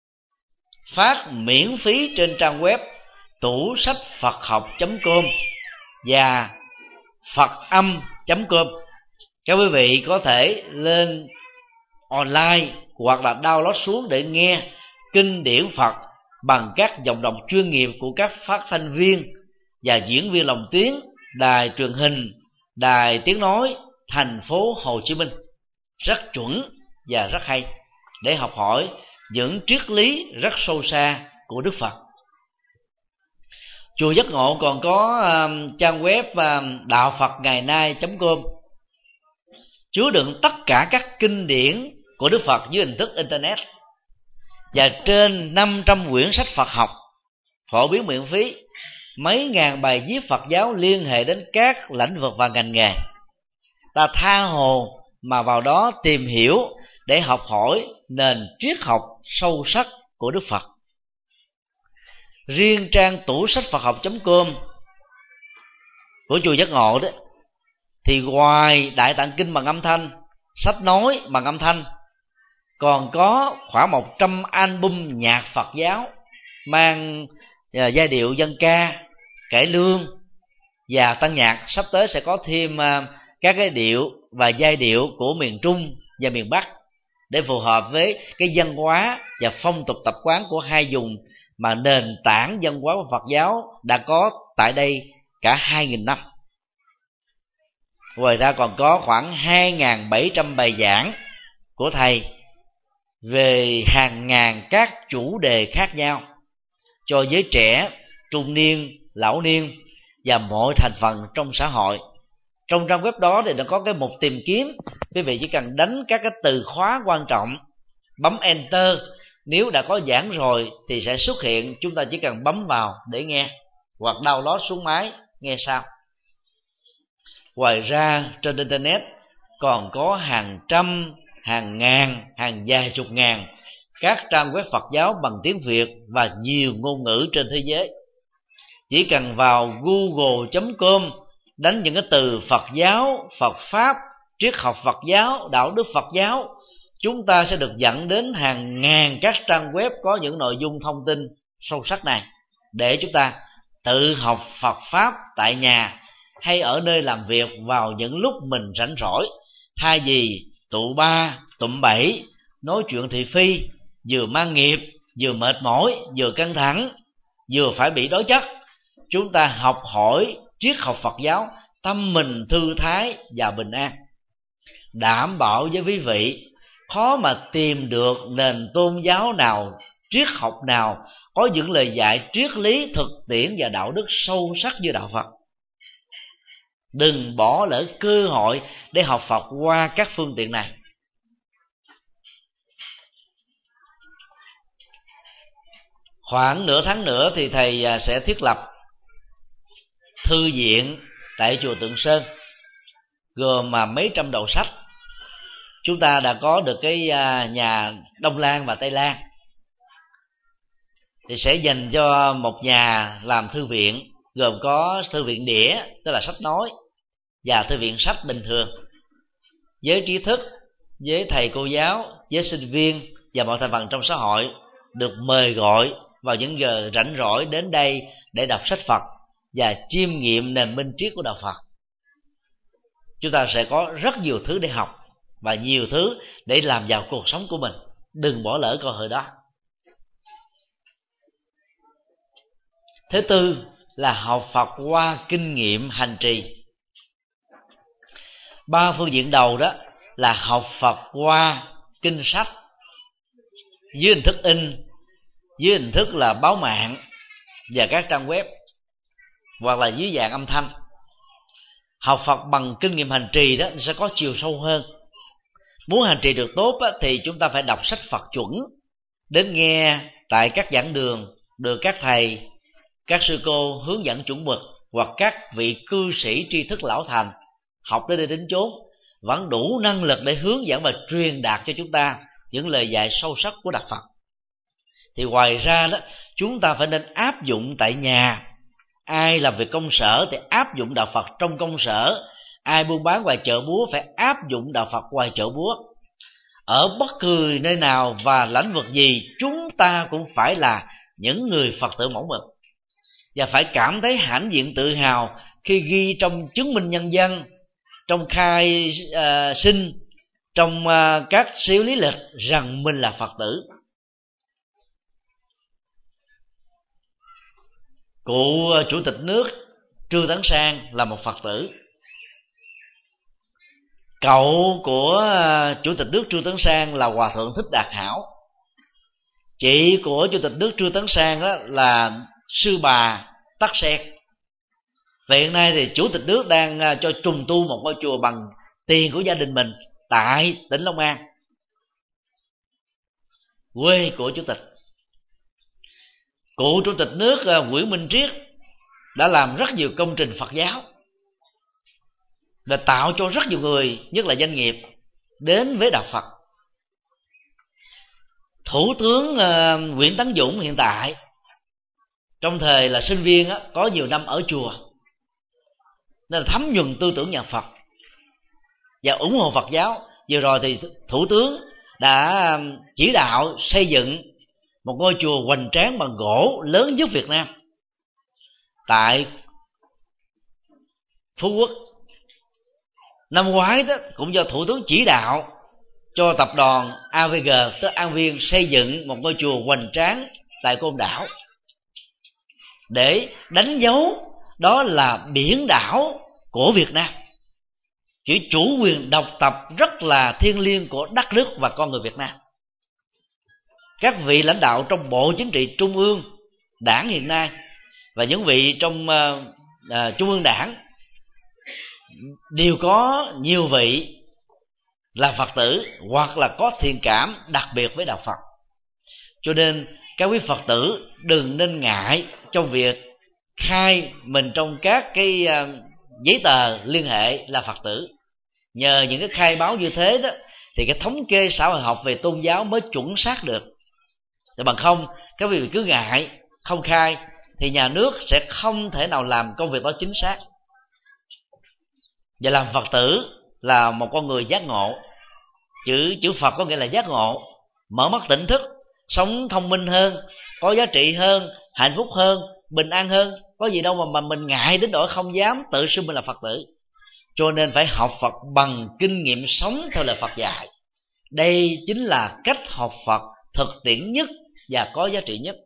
phát miễn phí trên trang web tủ sách Phật học chấm com và Phật âm chấm com. Các quý vị có thể lên online hoặc là download xuống để nghe kinh điển Phật bằng các giọng đọc chuyên nghiệp của các phát thanh viên và diễn viên lồng tiếng đài truyền hình, đài tiếng nói thành phố Hồ Chí Minh. Rất chuẩn và rất hay để học hỏi những triết lý rất sâu xa của Đức Phật. Chùa Giác Ngộ còn có uh, trang web uh, đạo Phật ngày nay chấm com, chứa đựng tất cả các kinh điển của Đức Phật dưới hình thức internet, và trên năm trăm quyển sách Phật học phổ biến miễn phí, mấy ngàn bài viết Phật giáo liên hệ đến các lĩnh vực và ngành nghề. Ta tha hồ mà vào đó tìm hiểu để học hỏi nền triết học sâu sắc của Đức Phật. Riêng trang tủ sách Phật học chấm com của chùa Giác Ngộ đó, thì ngoài Đại Tạng Kinh bằng âm thanh, sách nói bằng âm thanh, còn có khoảng một trăm album nhạc Phật giáo mang uh, giai điệu dân ca, cải lương và tăng nhạc. Sắp tới sẽ có thêm uh, các cái điệu và giai điệu của miền Trung và miền Bắc để phù hợp với cái văn hóa và phong tục tập quán của hai vùng mà nền tảng văn hóa của Phật giáo đã có tại đây cả hai nghìn năm. Ngoài ra còn có khoảng hai nghìn bảy trăm bài giảng của thầy về hàng ngàn các chủ đề khác nhau cho giới trẻ, trung niên, lão niên và mọi thành phần trong xã hội. Trong trang web đó thì nó có cái mục tìm kiếm, quý vị chỉ cần đánh các cái từ khóa quan trọng, bấm enter. Nếu đã có giảng rồi thì sẽ xuất hiện, chúng ta chỉ cần bấm vào để nghe hoặc download xuống máy nghe sau. Ngoài ra trên internet còn có hàng trăm, hàng ngàn, hàng vài chục ngàn các trang web Phật giáo bằng tiếng Việt và nhiều ngôn ngữ trên thế giới. Chỉ cần vào google chấm com đánh những cái từ Phật giáo, Phật pháp, triết học Phật giáo, đạo đức Phật giáo, chúng ta sẽ được dẫn đến hàng ngàn các trang web có những nội dung thông tin sâu sắc này, để chúng ta tự học Phật pháp tại nhà hay ở nơi làm việc vào những lúc mình rảnh rỗi, thay vì tụ ba tụm bảy nói chuyện thị phi, vừa mang nghiệp vừa mệt mỏi, vừa căng thẳng, vừa phải bị đối chất, chúng ta học hỏi triết học Phật giáo, tâm mình thư thái và bình an. Đảm bảo với quý vị, khó mà tìm được nền tôn giáo nào, triết học nào có những lời dạy triết lý, thực tiễn và đạo đức sâu sắc như đạo Phật. Đừng bỏ lỡ cơ hội để học Phật qua các phương tiện này. Khoảng nửa tháng nữa thì thầy sẽ thiết lập thư viện tại chùa Tượng Sơn, gồm mà mấy trăm đầu sách. Chúng ta đã có được cái nhà Đông Lan và Tây Lan, thì sẽ dành cho một nhà làm thư viện, gồm có thư viện đĩa, tức là sách nói, và thư viện sách bình thường. Giới trí thức, với thầy cô giáo, với sinh viên và mọi thành phần trong xã hội được mời gọi vào những giờ rảnh rỗi đến đây để đọc sách Phật và chiêm nghiệm nền minh triết của đạo Phật. Chúng ta sẽ có rất nhiều thứ để học và nhiều thứ để làm vào cuộc sống của mình. Đừng bỏ lỡ cơ hội đó. Thứ tư là học Phật qua kinh nghiệm hành trì. Ba phương diện đầu đó là học Phật qua kinh sách dưới hình thức in, dưới hình thức là báo mạng và các trang web, hoặc là dưới dạng âm thanh. Học Phật bằng kinh nghiệm hành trì đó sẽ có chiều sâu hơn. Muốn hành trì được tốt á, thì chúng ta phải đọc sách Phật chuẩn, đến nghe tại các giảng đường được các thầy, các sư cô hướng dẫn chuẩn mực, hoặc các vị cư sĩ tri thức lão thành học đến đây đến chốn vẫn đủ năng lực để hướng dẫn và truyền đạt cho chúng ta những lời dạy sâu sắc của đạo Phật. Thì ngoài ra đó, chúng ta phải nên áp dụng tại nhà. Ai làm việc công sở thì áp dụng đạo Phật trong công sở, ai buôn bán ngoài chợ búa phải áp dụng đạo Phật ngoài chợ búa. Ở bất cứ nơi nào và lĩnh vực gì, chúng ta cũng phải là những người Phật tử mẫu mực, và phải cảm thấy hãnh diện tự hào khi ghi trong chứng minh nhân dân, trong khai uh, sinh, trong uh, các siêu lý lịch rằng mình là Phật tử. Cụ chủ tịch nước Trương Tấn Sang là một Phật tử. Cậu của chủ tịch nước Trương Tấn Sang là Hòa thượng Thích Đạt Hảo. Chị của chủ tịch nước Trương Tấn Sang đó là sư bà Tắc Sen. Và hiện nay thì chủ tịch nước đang cho trùng tu một ngôi chùa bằng tiền của gia đình mình tại tỉnh Long An, quê của chủ tịch. Cụ chủ tịch nước Nguyễn Minh Triết đã làm rất nhiều công trình Phật giáo và tạo cho rất nhiều người, nhất là doanh nghiệp, đến với đạo Phật. Thủ tướng uh, Nguyễn Tấn Dũng hiện tại trong thời là sinh viên á, có nhiều năm ở chùa nên là thấm nhuần tư tưởng nhà Phật và ủng hộ Phật giáo. Vừa rồi thì thủ tướng đã chỉ đạo xây dựng một ngôi chùa hoành tráng bằng gỗ lớn nhất Việt Nam tại Phú Quốc. Năm ngoái đó cũng do thủ tướng chỉ đạo cho tập đoàn a vê giê, tức An Viên, xây dựng một ngôi chùa hoành tráng tại Côn Đảo để đánh dấu đó là biển đảo của Việt Nam, chữ chủ quyền độc lập rất là thiêng liêng của đất nước và con người Việt Nam. Các vị lãnh đạo trong Bộ Chính trị Trung ương Đảng hiện nay và những vị trong uh, uh, Trung ương Đảng đều có nhiều vị là Phật tử hoặc là có thiện cảm đặc biệt với đạo Phật. Cho nên các quý Phật tử đừng nên ngại trong việc khai mình trong các cái uh, giấy tờ liên hệ là Phật tử. Nhờ những cái khai báo như thế đó thì cái thống kê xã hội học về tôn giáo mới chuẩn xác được. Thì bằng không các vị cứ ngại không khai thì nhà nước sẽ không thể nào làm công việc đó chính xác. Và làm Phật tử là một con người giác ngộ. Chữ chữ Phật có nghĩa là giác ngộ, mở mắt tỉnh thức, sống thông minh hơn, có giá trị hơn, hạnh phúc hơn, bình an hơn. Có gì đâu mà, mà mình ngại đến nỗi không dám tự xưng mình là Phật tử. Cho nên phải học Phật bằng kinh nghiệm sống theo lời Phật dạy. Đây chính là cách học Phật thực tiễn nhất và có giá trị nhất.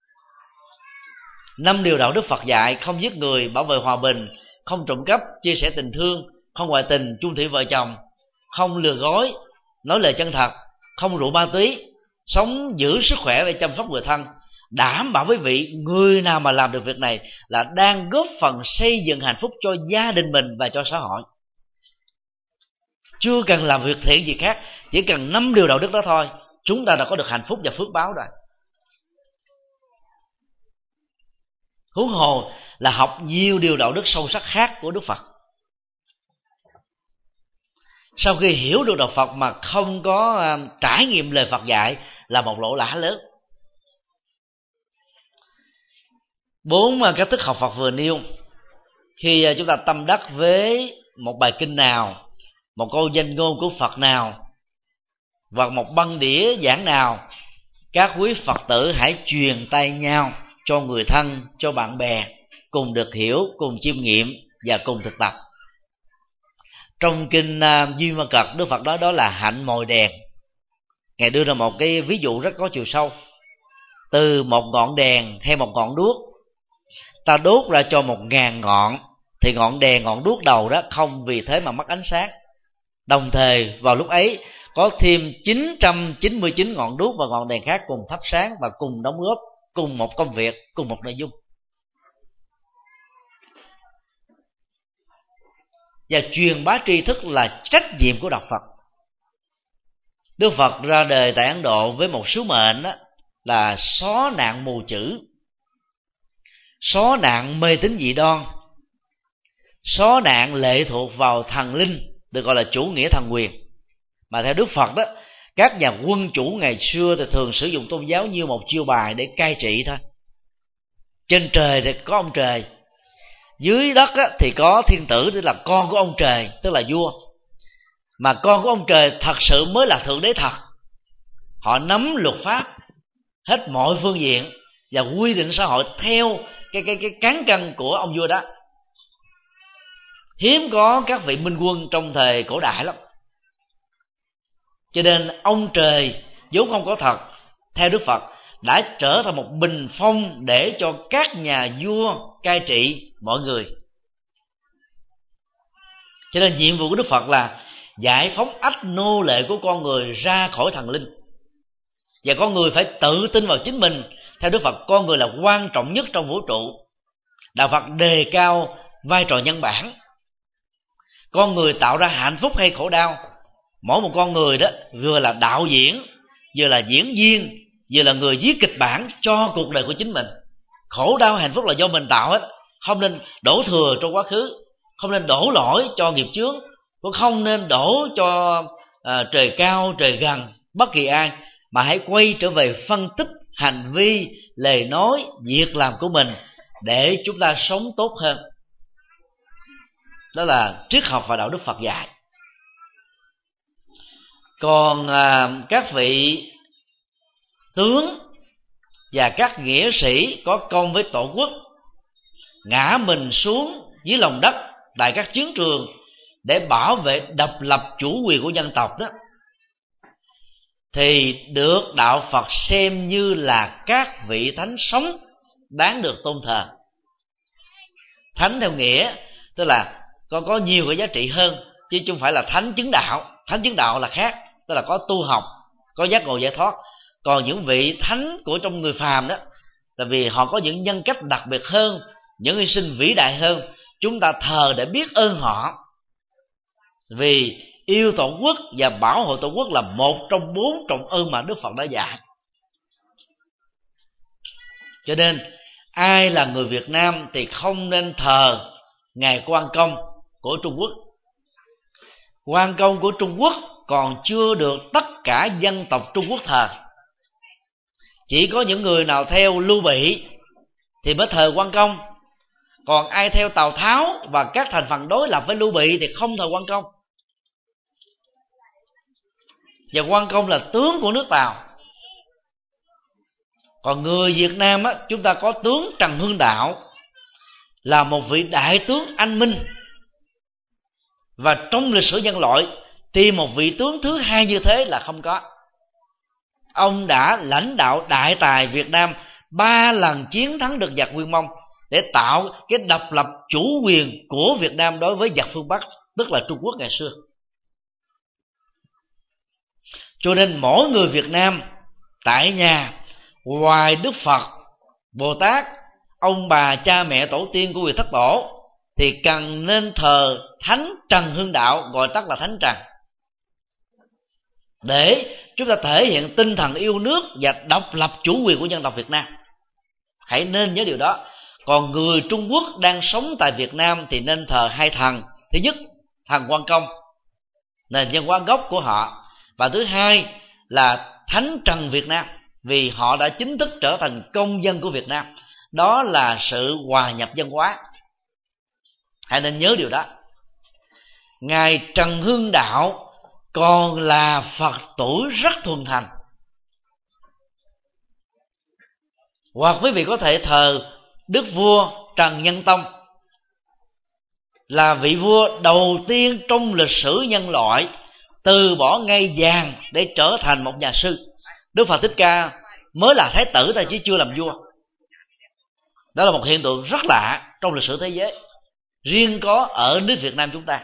Năm điều đạo đức Phật dạy: không giết người, bảo vệ hòa bình, không trộm cắp, chia sẻ tình thương, không ngoại tình, chung thủy vợ chồng, không lừa dối, nói lời chân thật, không rượu ma túy, sống giữ sức khỏe và chăm sóc người thân. Đảm bảo với vị, người nào mà làm được việc này là đang góp phần xây dựng hạnh phúc cho gia đình mình và cho xã hội. Chưa cần làm việc thiện gì khác, chỉ cần năm điều đạo đức đó thôi, chúng ta đã có được hạnh phúc và phước báo rồi. Huống hồ là học nhiều điều đạo đức sâu sắc khác của Đức Phật. Sau khi hiểu được đạo Phật mà không có uh, trải nghiệm lời Phật dạy là một lỗ lã lớn. Bốn uh, cách thức học Phật vừa nêu, khi uh, chúng ta tâm đắc với một bài kinh nào, một câu danh ngôn của Phật nào, hoặc một băng đĩa giảng nào, các quý Phật tử hãy truyền tay nhau cho người thân, cho bạn bè, cùng được hiểu, cùng chiêm nghiệm và cùng thực tập. Trong kinh uh, Duy Ma Cật, Đức Phật nói đó là hạnh mồi đèn. Ngài đưa ra một cái ví dụ rất có chiều sâu. Từ một ngọn đèn hay một ngọn đuốc, ta đốt ra cho một ngàn ngọn, thì ngọn đèn, ngọn đuốc đầu đó không vì thế mà mất ánh sáng. Đồng thời vào lúc ấy có thêm chín trăm chín mươi chín ngọn đuốc và ngọn đèn khác cùng thắp sáng và cùng đóng góp cùng một công việc, cùng một nội dung. Và truyền bá tri thức là trách nhiệm của đạo Phật. Đức Phật ra đời tại Ấn Độ với một sứ mệnh đó, là xóa nạn mù chữ, xóa nạn mê tín dị đoan, xóa nạn lệ thuộc vào thần linh, được gọi là chủ nghĩa thần quyền. Mà theo Đức Phật đó, các nhà quân chủ ngày xưa thì thường sử dụng tôn giáo như một chiêu bài để cai trị thôi. Trên trời thì có ông trời, dưới đất thì có thiên tử, tức là con của ông trời, tức là vua. Mà con của ông trời thật sự mới là thượng đế thật. Họ nắm luật pháp hết mọi phương diện và quy định xã hội theo cái cái cái cán cân của ông vua đó. Hiếm có các vị minh quân trong thời cổ đại lắm. Cho nên ông trời vốn không có thật, theo Đức Phật đã trở thành một bình phong để cho các nhà vua cai trị mọi người. Cho nên nhiệm vụ của Đức Phật là giải phóng ách nô lệ của con người ra khỏi thần linh. Và con người phải tự tin vào chính mình. Theo Đức Phật, con người là quan trọng nhất trong vũ trụ. Đạo Phật đề cao vai trò nhân bản. Con người tạo ra hạnh phúc hay khổ đau, mỗi một con người đó vừa là đạo diễn, vừa là diễn viên, vừa là người viết kịch bản cho cuộc đời của chính mình. Khổ đau hạnh phúc là do mình tạo hết. Không nên đổ thừa trong quá khứ, không nên đổ lỗi cho nghiệp chướng, cũng không nên đổ cho uh, trời cao trời gần bất kỳ ai, mà hãy quay trở về phân tích hành vi, lời nói, việc làm của mình để chúng ta sống tốt hơn. Đó là triết học và đạo đức Phật dạy. Còn à, các vị tướng và các nghĩa sĩ có công với tổ quốc, ngã mình xuống dưới lòng đất tại các chiến trường để bảo vệ độc lập chủ quyền của dân tộc đó, thì được đạo Phật xem như là các vị thánh sống đáng được tôn thờ. Thánh theo nghĩa tức là có có nhiều cái giá trị hơn, chứ không phải là thánh chứng đạo. Thánh chứng đạo là khác, tức là có tu học, có giác ngộ giải thoát. Còn những vị thánh của trong người phàm đó, tại vì họ có những nhân cách đặc biệt hơn, những hy sinh vĩ đại hơn, chúng ta thờ để biết ơn họ. Vì yêu tổ quốc và bảo hộ tổ quốc là một trong bốn trọng ơn mà Đức Phật đã dạy. Cho nên ai là người Việt Nam thì không nên thờ ngài Quan Công của Trung Quốc. Quan Công của Trung Quốc còn chưa được tất cả dân tộc Trung Quốc thờ. Chỉ có những người nào theo Lưu Bị thì mới thờ Quan Công. Còn ai theo Tào Tháo và các thành phần đối lập với Lưu Bị thì không thờ Quan Công. Và Quan Công là tướng của nước Tào. Còn người Việt Nam á, chúng ta có tướng Trần Hưng Đạo, là một vị đại tướng anh minh. Và trong lịch sử nhân loại tìm một vị tướng thứ hai như thế là không có. Ông đã lãnh đạo đại tài Việt Nam ba lần chiến thắng được giặc Nguyên Mông để tạo cái độc lập chủ quyền của Việt Nam đối với giặc phương Bắc, tức là Trung Quốc ngày xưa. Cho nên mỗi người Việt Nam tại nhà, ngoài Đức Phật, Bồ Tát, ông bà, cha mẹ, tổ tiên của vị thất tổ, thì cần nên thờ Thánh Trần Hưng Đạo, gọi tắt là Thánh Trần, để chúng ta thể hiện tinh thần yêu nước và độc lập chủ quyền của dân tộc Việt Nam. Hãy nên nhớ điều đó. Còn người Trung Quốc đang sống tại Việt Nam thì nên thờ hai thần. Thứ nhất, thần Quan Công, nền văn hóa gốc của họ. Và thứ hai là Thánh Trần Việt Nam, vì họ đã chính thức trở thành công dân của Việt Nam. Đó là sự hòa nhập văn hóa. Hãy nên nhớ điều đó. Ngài Trần Hưng Đạo còn là Phật tử rất thuần thành. Hoặc quý vị có thể thờ Đức vua Trần Nhân Tông, là vị vua đầu tiên trong lịch sử nhân loại từ bỏ ngai vàng để trở thành một nhà sư. Đức Phật Thích Ca mới là thái tử thôi chứ chưa làm vua. Đó là một hiện tượng rất lạ trong lịch sử thế giới, riêng có ở nước Việt Nam chúng ta.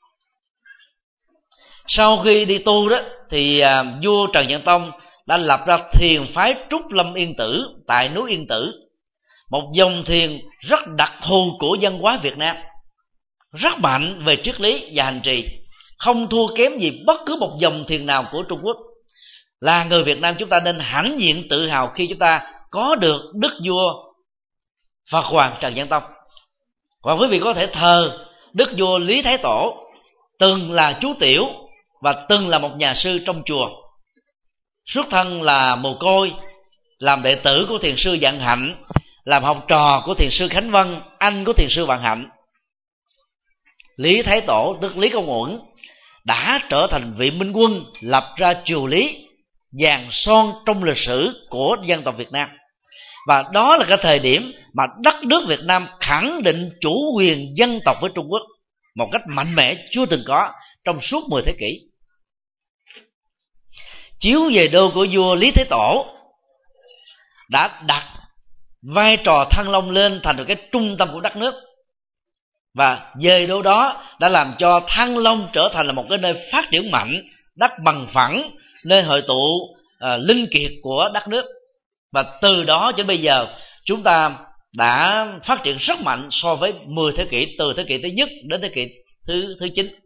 Sau khi đi tu đó thì à, vua Trần Nhân Tông đã lập ra thiền phái Trúc Lâm Yên Tử tại núi Yên Tử, một dòng thiền rất đặc thù của văn hóa Việt Nam, rất mạnh về triết lý và hành trì, không thua kém gì bất cứ một dòng thiền nào của Trung Quốc. Là người Việt Nam, chúng ta nên hãnh diện tự hào khi chúng ta có được đức vua Phật Hoàng Trần Nhân Tông. Và quý vị có thể thờ đức vua Lý Thái Tổ, từng là chú tiểu và từng là một nhà sư trong chùa, xuất thân là mồ côi, làm đệ tử của thiền sư Vạn Hạnh, làm học trò của thiền sư Khánh Vân, anh của thiền sư Vạn Hạnh. Lý Thái Tổ tức Lý Công Uẩn đã trở thành vị minh quân lập ra triều Lý vàng son trong lịch sử của dân tộc Việt Nam. Và đó là cái thời điểm mà đất nước Việt Nam khẳng định chủ quyền dân tộc với Trung Quốc một cách mạnh mẽ chưa từng có trong suốt mười thế kỷ. Chiếu về đô của vua Lý Thái Tổ đã đặt vai trò Thăng Long lên thành được cái trung tâm của đất nước, và về đô đó đã làm cho Thăng Long trở thành là một cái nơi phát triển mạnh, đất bằng phẳng, nơi hội tụ uh, linh kiệt của đất nước. Và từ đó cho bây giờ chúng ta đã phát triển rất mạnh so với mười thế kỷ, từ thế kỷ thứ nhất đến thế kỷ thứ thứ chín.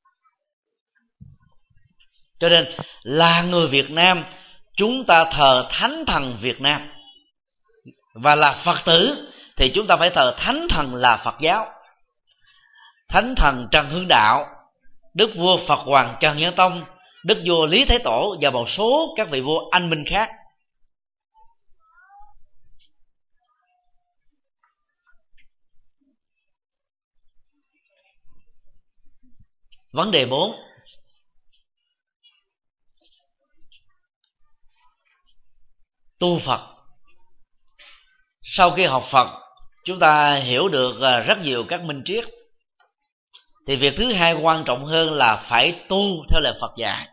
Cho nên là người Việt Nam, chúng ta thờ Thánh Thần Việt Nam, và là Phật tử thì chúng ta phải thờ Thánh Thần là Phật giáo. Thánh Thần Trần Hưng Đạo, Đức vua Phật Hoàng Trần Nhân Tông, Đức vua Lý Thái Tổ và một số các vị vua anh minh khác. Vấn đề bốn. Tu Phật. Sau khi học Phật, chúng ta hiểu được rất nhiều các minh triết, thì việc thứ hai quan trọng hơn là phải tu theo lời Phật dạy.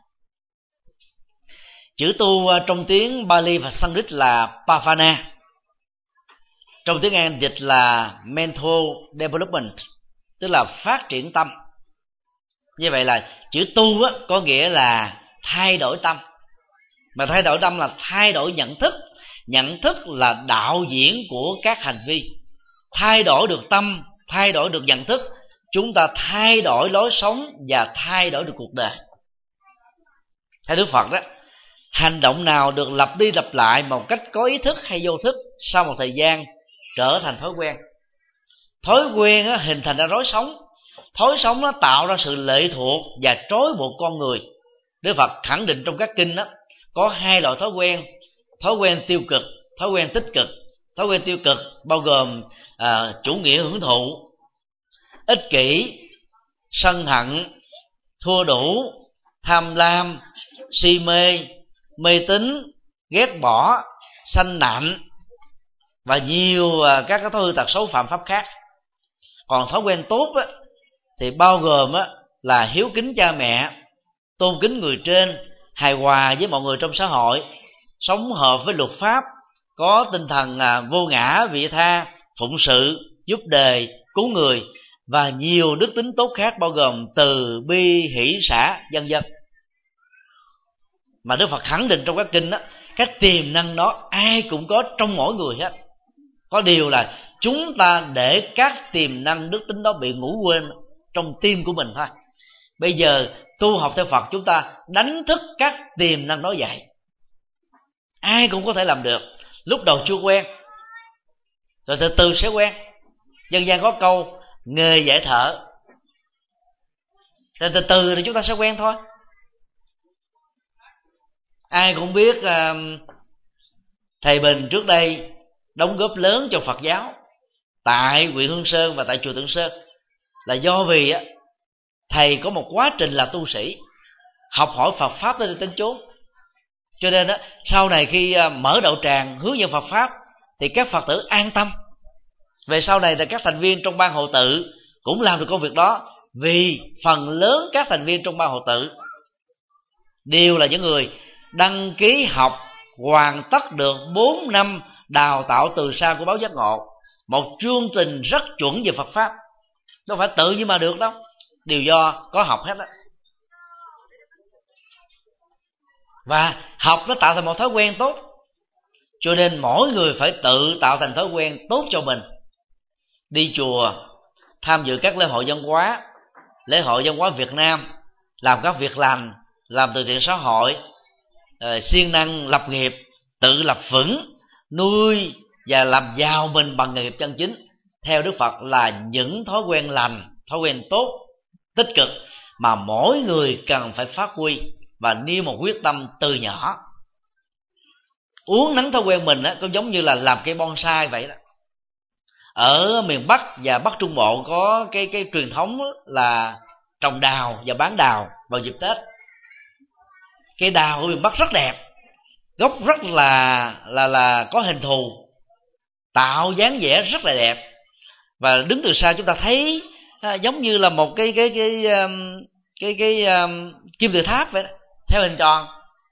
Chữ tu trong tiếng Bali và Sanskrit là Bhavana, trong tiếng Anh dịch là Mental Development, tức là phát triển tâm. Như vậy là chữ tu có nghĩa là thay đổi tâm. Mà thay đổi tâm là thay đổi nhận thức. Nhận thức là đạo diễn của các hành vi. Thay đổi được tâm, thay đổi được nhận thức, chúng ta thay đổi lối sống và thay đổi được cuộc đời. Theo Đức Phật đó, hành động nào được lặp đi lặp lại một cách có ý thức hay vô thức, sau một thời gian trở thành thói quen. Thói quen đó, hình thành ra lối sống. Thói sống nó tạo ra sự lệ thuộc và trói buộc con người. Đức Phật khẳng định trong các kinh đó, có hai loại thói quen: thói quen tiêu cực, thói quen tích cực. Thói quen tiêu cực bao gồm à, chủ nghĩa hưởng thụ, ích kỷ, sân hận, thua đủ, tham lam, si mê, mê tín, ghét bỏ, sanh nạnh và nhiều à, các cái thói hư tật xấu phạm pháp khác. Còn thói quen tốt á, thì bao gồm á, là hiếu kính cha mẹ, tôn kính người trên, hài hòa với mọi người trong xã hội, sống hợp với luật pháp, có tinh thần vô ngã vị tha, phụng sự, giúp đời, cứu người và nhiều đức tính tốt khác bao gồm từ bi, hỷ xả, vân vân. Mà Đức Phật khẳng định trong các kinh đó, các tiềm năng đó ai cũng có trong mỗi người hết. Có điều là chúng ta để các tiềm năng đức tính đó bị ngủ quên trong tim của mình thôi. Bây giờ tu học theo Phật, chúng ta đánh thức các tiềm năng đó dậy. Ai cũng có thể làm được. Lúc đầu chưa quen, rồi từ từ sẽ quen. Dân gian có câu nghề dạy thợ, rồi từ từ thì chúng ta sẽ quen thôi. Ai cũng biết uh, thầy Bình trước đây đóng góp lớn cho Phật giáo tại huyện Hương Sơn và tại chùa Tượng Sơn là do vì á, thầy có một quá trình là tu sĩ, học hỏi Phật pháp tới đến chốn. Cho nên á, sau này khi mở đạo tràng hướng dẫn Phật pháp thì các Phật tử an tâm. Về sau này thì các thành viên trong ban hộ tự cũng làm được công việc đó, vì phần lớn các thành viên trong ban hộ tự đều là những người đăng ký học hoàn tất được bốn năm đào tạo từ xa của báo Giác Ngộ, một chương trình rất chuẩn về Phật pháp. Đâu phải tự nhiên mà được đâu, đều do có học hết đó. Và học nó tạo thành một thói quen tốt. Cho nên mỗi người phải tự tạo thành thói quen tốt cho mình. Đi chùa, tham dự các lễ hội văn hóa, lễ hội văn hóa Việt Nam, làm các việc lành, làm từ thiện xã hội, siêng năng lập nghiệp, tự lập vững, nuôi và làm giàu mình bằng nghề nghiệp chân chính, theo Đức Phật là những thói quen lành, thói quen tốt, tích cực mà mỗi người cần phải phát huy và nêu một quyết tâm từ nhỏ. Uốn nắn thói quen mình á, cũng giống như là làm cây bonsai vậy đó. Ở miền Bắc và Bắc Trung Bộ có cái cái truyền thống là trồng đào và bán đào vào dịp Tết. Cây đào ở miền Bắc rất đẹp, gốc rất là là là có hình thù, tạo dáng vẻ rất là đẹp, và đứng từ xa chúng ta thấy à, giống như là một cái cái cái cái cái, cái um, kim tự tháp vậy đó, theo hình tròn,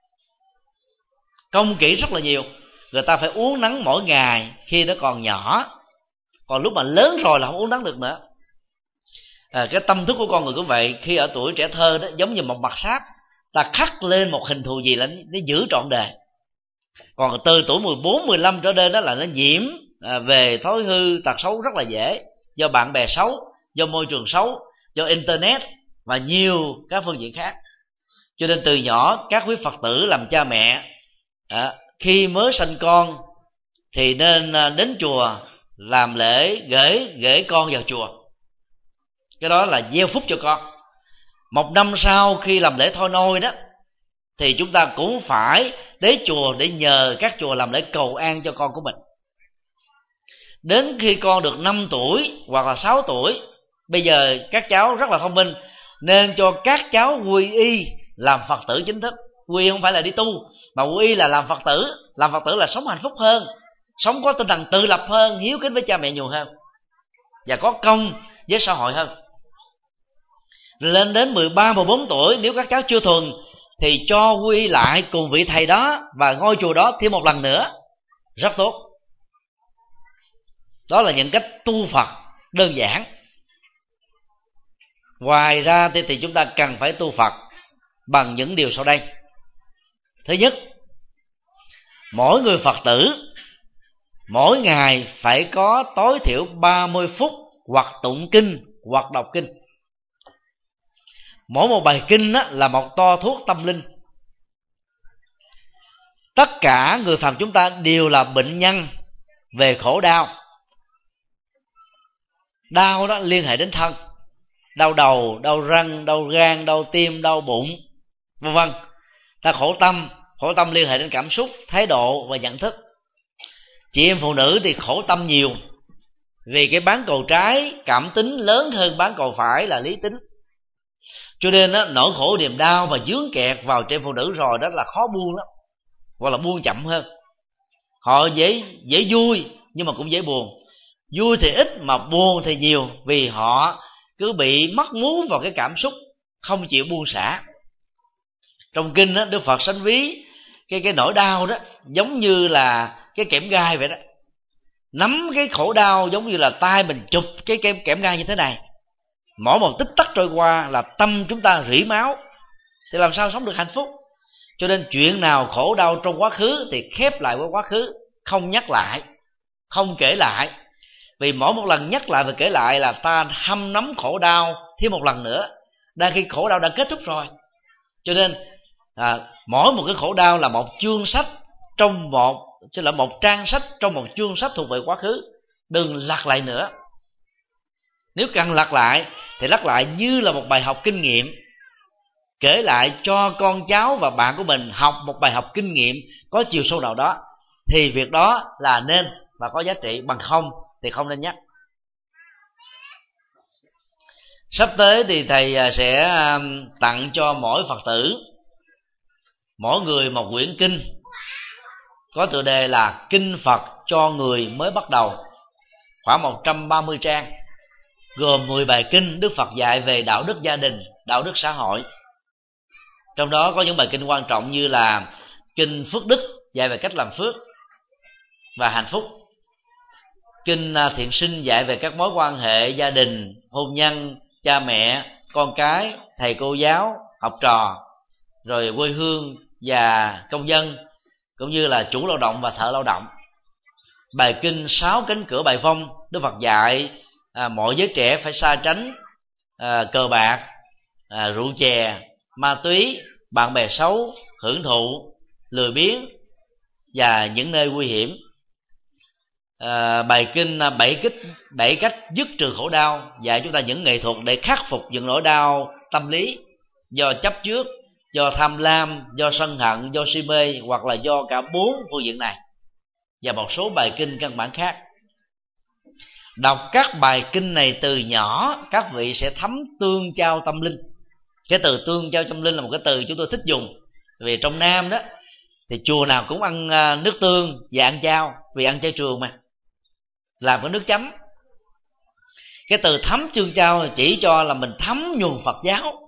công kỹ rất là nhiều. Người ta phải uốn nắng mỗi ngày khi nó còn nhỏ, còn lúc mà lớn rồi là không uốn nắng được nữa. À, cái tâm thức của con người cũng vậy, khi ở tuổi trẻ thơ đó giống như một mặt sáp, ta khắc lên một hình thù gì là nó giữ trọn đời. Còn từ tuổi mười bốn, mười lăm trở lên đó là nó nhiễm à, về thói hư tật xấu rất là dễ, do bạn bè xấu, do môi trường xấu, do internet và nhiều các phương diện khác. Cho nên từ nhỏ các quý Phật tử làm cha mẹ à, khi mới sanh con thì nên đến chùa làm lễ gửi gửi con vào chùa. Cái đó là gieo phúc cho con. Một năm sau khi làm lễ thôi nôi đó thì chúng ta cũng phải đến chùa để nhờ các chùa làm lễ cầu an cho con của mình. Đến khi con được năm tuổi hoặc là sáu tuổi, bây giờ các cháu rất là thông minh, nên cho các cháu quy y làm Phật tử chính thức. Quy y không phải là đi tu, mà quy y là làm Phật tử. Làm Phật tử là sống hạnh phúc hơn, sống có tinh thần tự lập hơn, hiếu kính với cha mẹ nhiều hơn, và có công với xã hội hơn. Lên đến mười ba, mười bốn tuổi, nếu các cháu chưa thuần thì cho quy lại cùng vị thầy đó và ngôi chùa đó thêm một lần nữa, rất tốt. Đó là những cách tu Phật đơn giản. Ngoài ra thì, thì chúng ta cần phải tu Phật bằng những điều sau đây. Thứ nhất, mỗi người Phật tử mỗi ngày phải có tối thiểu ba mươi phút hoặc tụng kinh hoặc đọc kinh. Mỗi một bài kinh á, là một toa thuốc tâm linh. Tất cả người phàm chúng ta đều là bệnh nhân về khổ đau. Đau đó liên hệ đến thân, đau đầu, đau răng, đau gan, đau tim, đau bụng, vân vân. Ta khổ tâm, khổ tâm liên hệ đến cảm xúc, thái độ và nhận thức. Chị em phụ nữ thì khổ tâm nhiều, vì cái bán cầu trái cảm tính lớn hơn bán cầu phải là lý tính. Cho nên đó, nỗi khổ niềm đau và dướng kẹt vào trẻ phụ nữ rồi đó là khó buông lắm, hoặc là buông chậm hơn. Họ dễ dễ vui nhưng mà cũng dễ buồn. Vui thì ít mà buồn thì nhiều, vì họ cứ bị mắc mú vào cái cảm xúc, không chịu buông xả. Trong kinh đó, Đức Phật sánh ví cái cái nỗi đau đó giống như là cái kẽm gai vậy đó. Nắm cái khổ đau giống như là tay mình chụp cái kẽm, kẽm gai như thế này. Mỗi một tích tắc trôi qua là tâm chúng ta rỉ máu, thì làm sao sống được hạnh phúc? Cho nên chuyện nào khổ đau trong quá khứ thì khép lại với quá khứ, không nhắc lại, không kể lại. Vì mỗi một lần nhắc lại và kể lại là ta hâm nóng khổ đau thêm một lần nữa, đang khi khổ đau đã kết thúc rồi. Cho nên à, mỗi một cái khổ đau là một chương sách trong một chứ là một trang sách trong một chương sách thuộc về quá khứ. Đừng lật lại nữa. Nếu cần lật lại thì lật lại như là một bài học kinh nghiệm, kể lại cho con cháu và bạn của mình học một bài học kinh nghiệm có chiều sâu nào đó, thì việc đó là nên và có giá trị. Bằng không thì không nên nhắc. Sắp tới thì thầy sẽ tặng cho mỗi Phật tử, mỗi người một quyển kinh có tựa đề là Kinh Phật cho người mới bắt đầu, khoảng một trăm ba mươi trang, gồm mười bài kinh Đức Phật dạy về đạo đức gia đình, đạo đức xã hội. Trong đó có những bài kinh quan trọng như là kinh Phước Đức dạy về cách làm phước và hạnh phúc, kinh Thiện Sinh dạy về các mối quan hệ gia đình, hôn nhân, cha mẹ, con cái, thầy cô giáo, học trò, rồi quê hương và công dân, cũng như là chủ lao động và thợ lao động. Bài kinh Sáu Cánh Cửa Bài Vong, Đức Phật dạy à, mọi giới trẻ phải xa tránh à, cờ bạc, à, rượu chè, ma túy, bạn bè xấu, hưởng thụ, lười biếng và những nơi nguy hiểm. À, bài kinh bảy cách bảy cách dứt trừ khổ đau dạy chúng ta những nghệ thuật để khắc phục những nỗi đau tâm lý do chấp trước, do tham lam, do sân hận, do si mê, hoặc là do cả bốn phương diện này, và một số bài kinh căn bản khác. Đọc các bài kinh này từ nhỏ, các vị sẽ thấm tương giao tâm linh. Cái từ tương giao tâm linh là một cái từ chúng tôi thích dùng, vì trong Nam đó thì chùa nào cũng ăn nước tương và ăn chao, vì ăn chay trường mà, làm cái nước chấm. Cái từ thấm tương giao chỉ cho là mình thấm nhuần Phật giáo,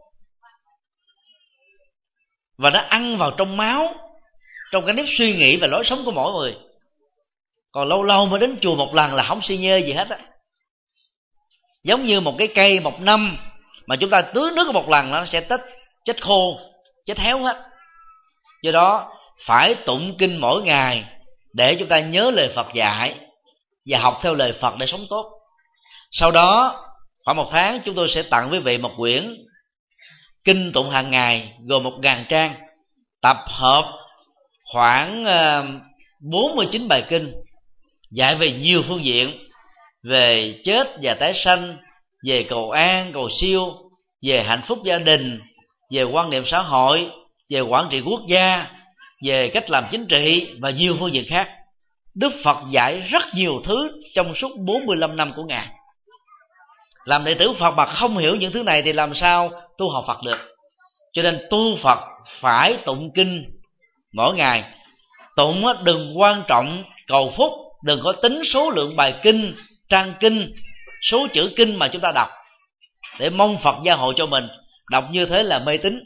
và nó ăn vào trong máu, trong cái nếp suy nghĩ và lối sống của mỗi người. Còn lâu lâu mới đến chùa một lần là không si nhê gì hết á. Giống như một cái cây một năm mà chúng ta tưới nước một lần nó sẽ tích, chết khô, chết héo hết. Do đó phải tụng kinh mỗi ngày để chúng ta nhớ lời Phật dạy và học theo lời Phật để sống tốt. Sau đó khoảng một tháng chúng tôi sẽ tặng quý vị một quyển kinh tụng hàng ngày gồm một ngàn trang, tập hợp khoảng bốn mươi chín bài kinh dạy về nhiều phương diện: về chết và tái sanh, về cầu an, cầu siêu, về hạnh phúc gia đình, về quan niệm xã hội, về quản trị quốc gia, về cách làm chính trị và nhiều phương diện khác. Đức Phật dạy rất nhiều thứ trong suốt bốn mươi lăm năm của Ngài. Làm đệ tử Phật mà không hiểu những thứ này thì làm sao tu học Phật được? Cho nên tu Phật phải tụng kinh mỗi ngày. Tụng đừng quan trọng cầu phúc, đừng có tính số lượng bài kinh, trang kinh, số chữ kinh mà chúng ta đọc để mong Phật gia hộ cho mình. Đọc như thế là mê tín.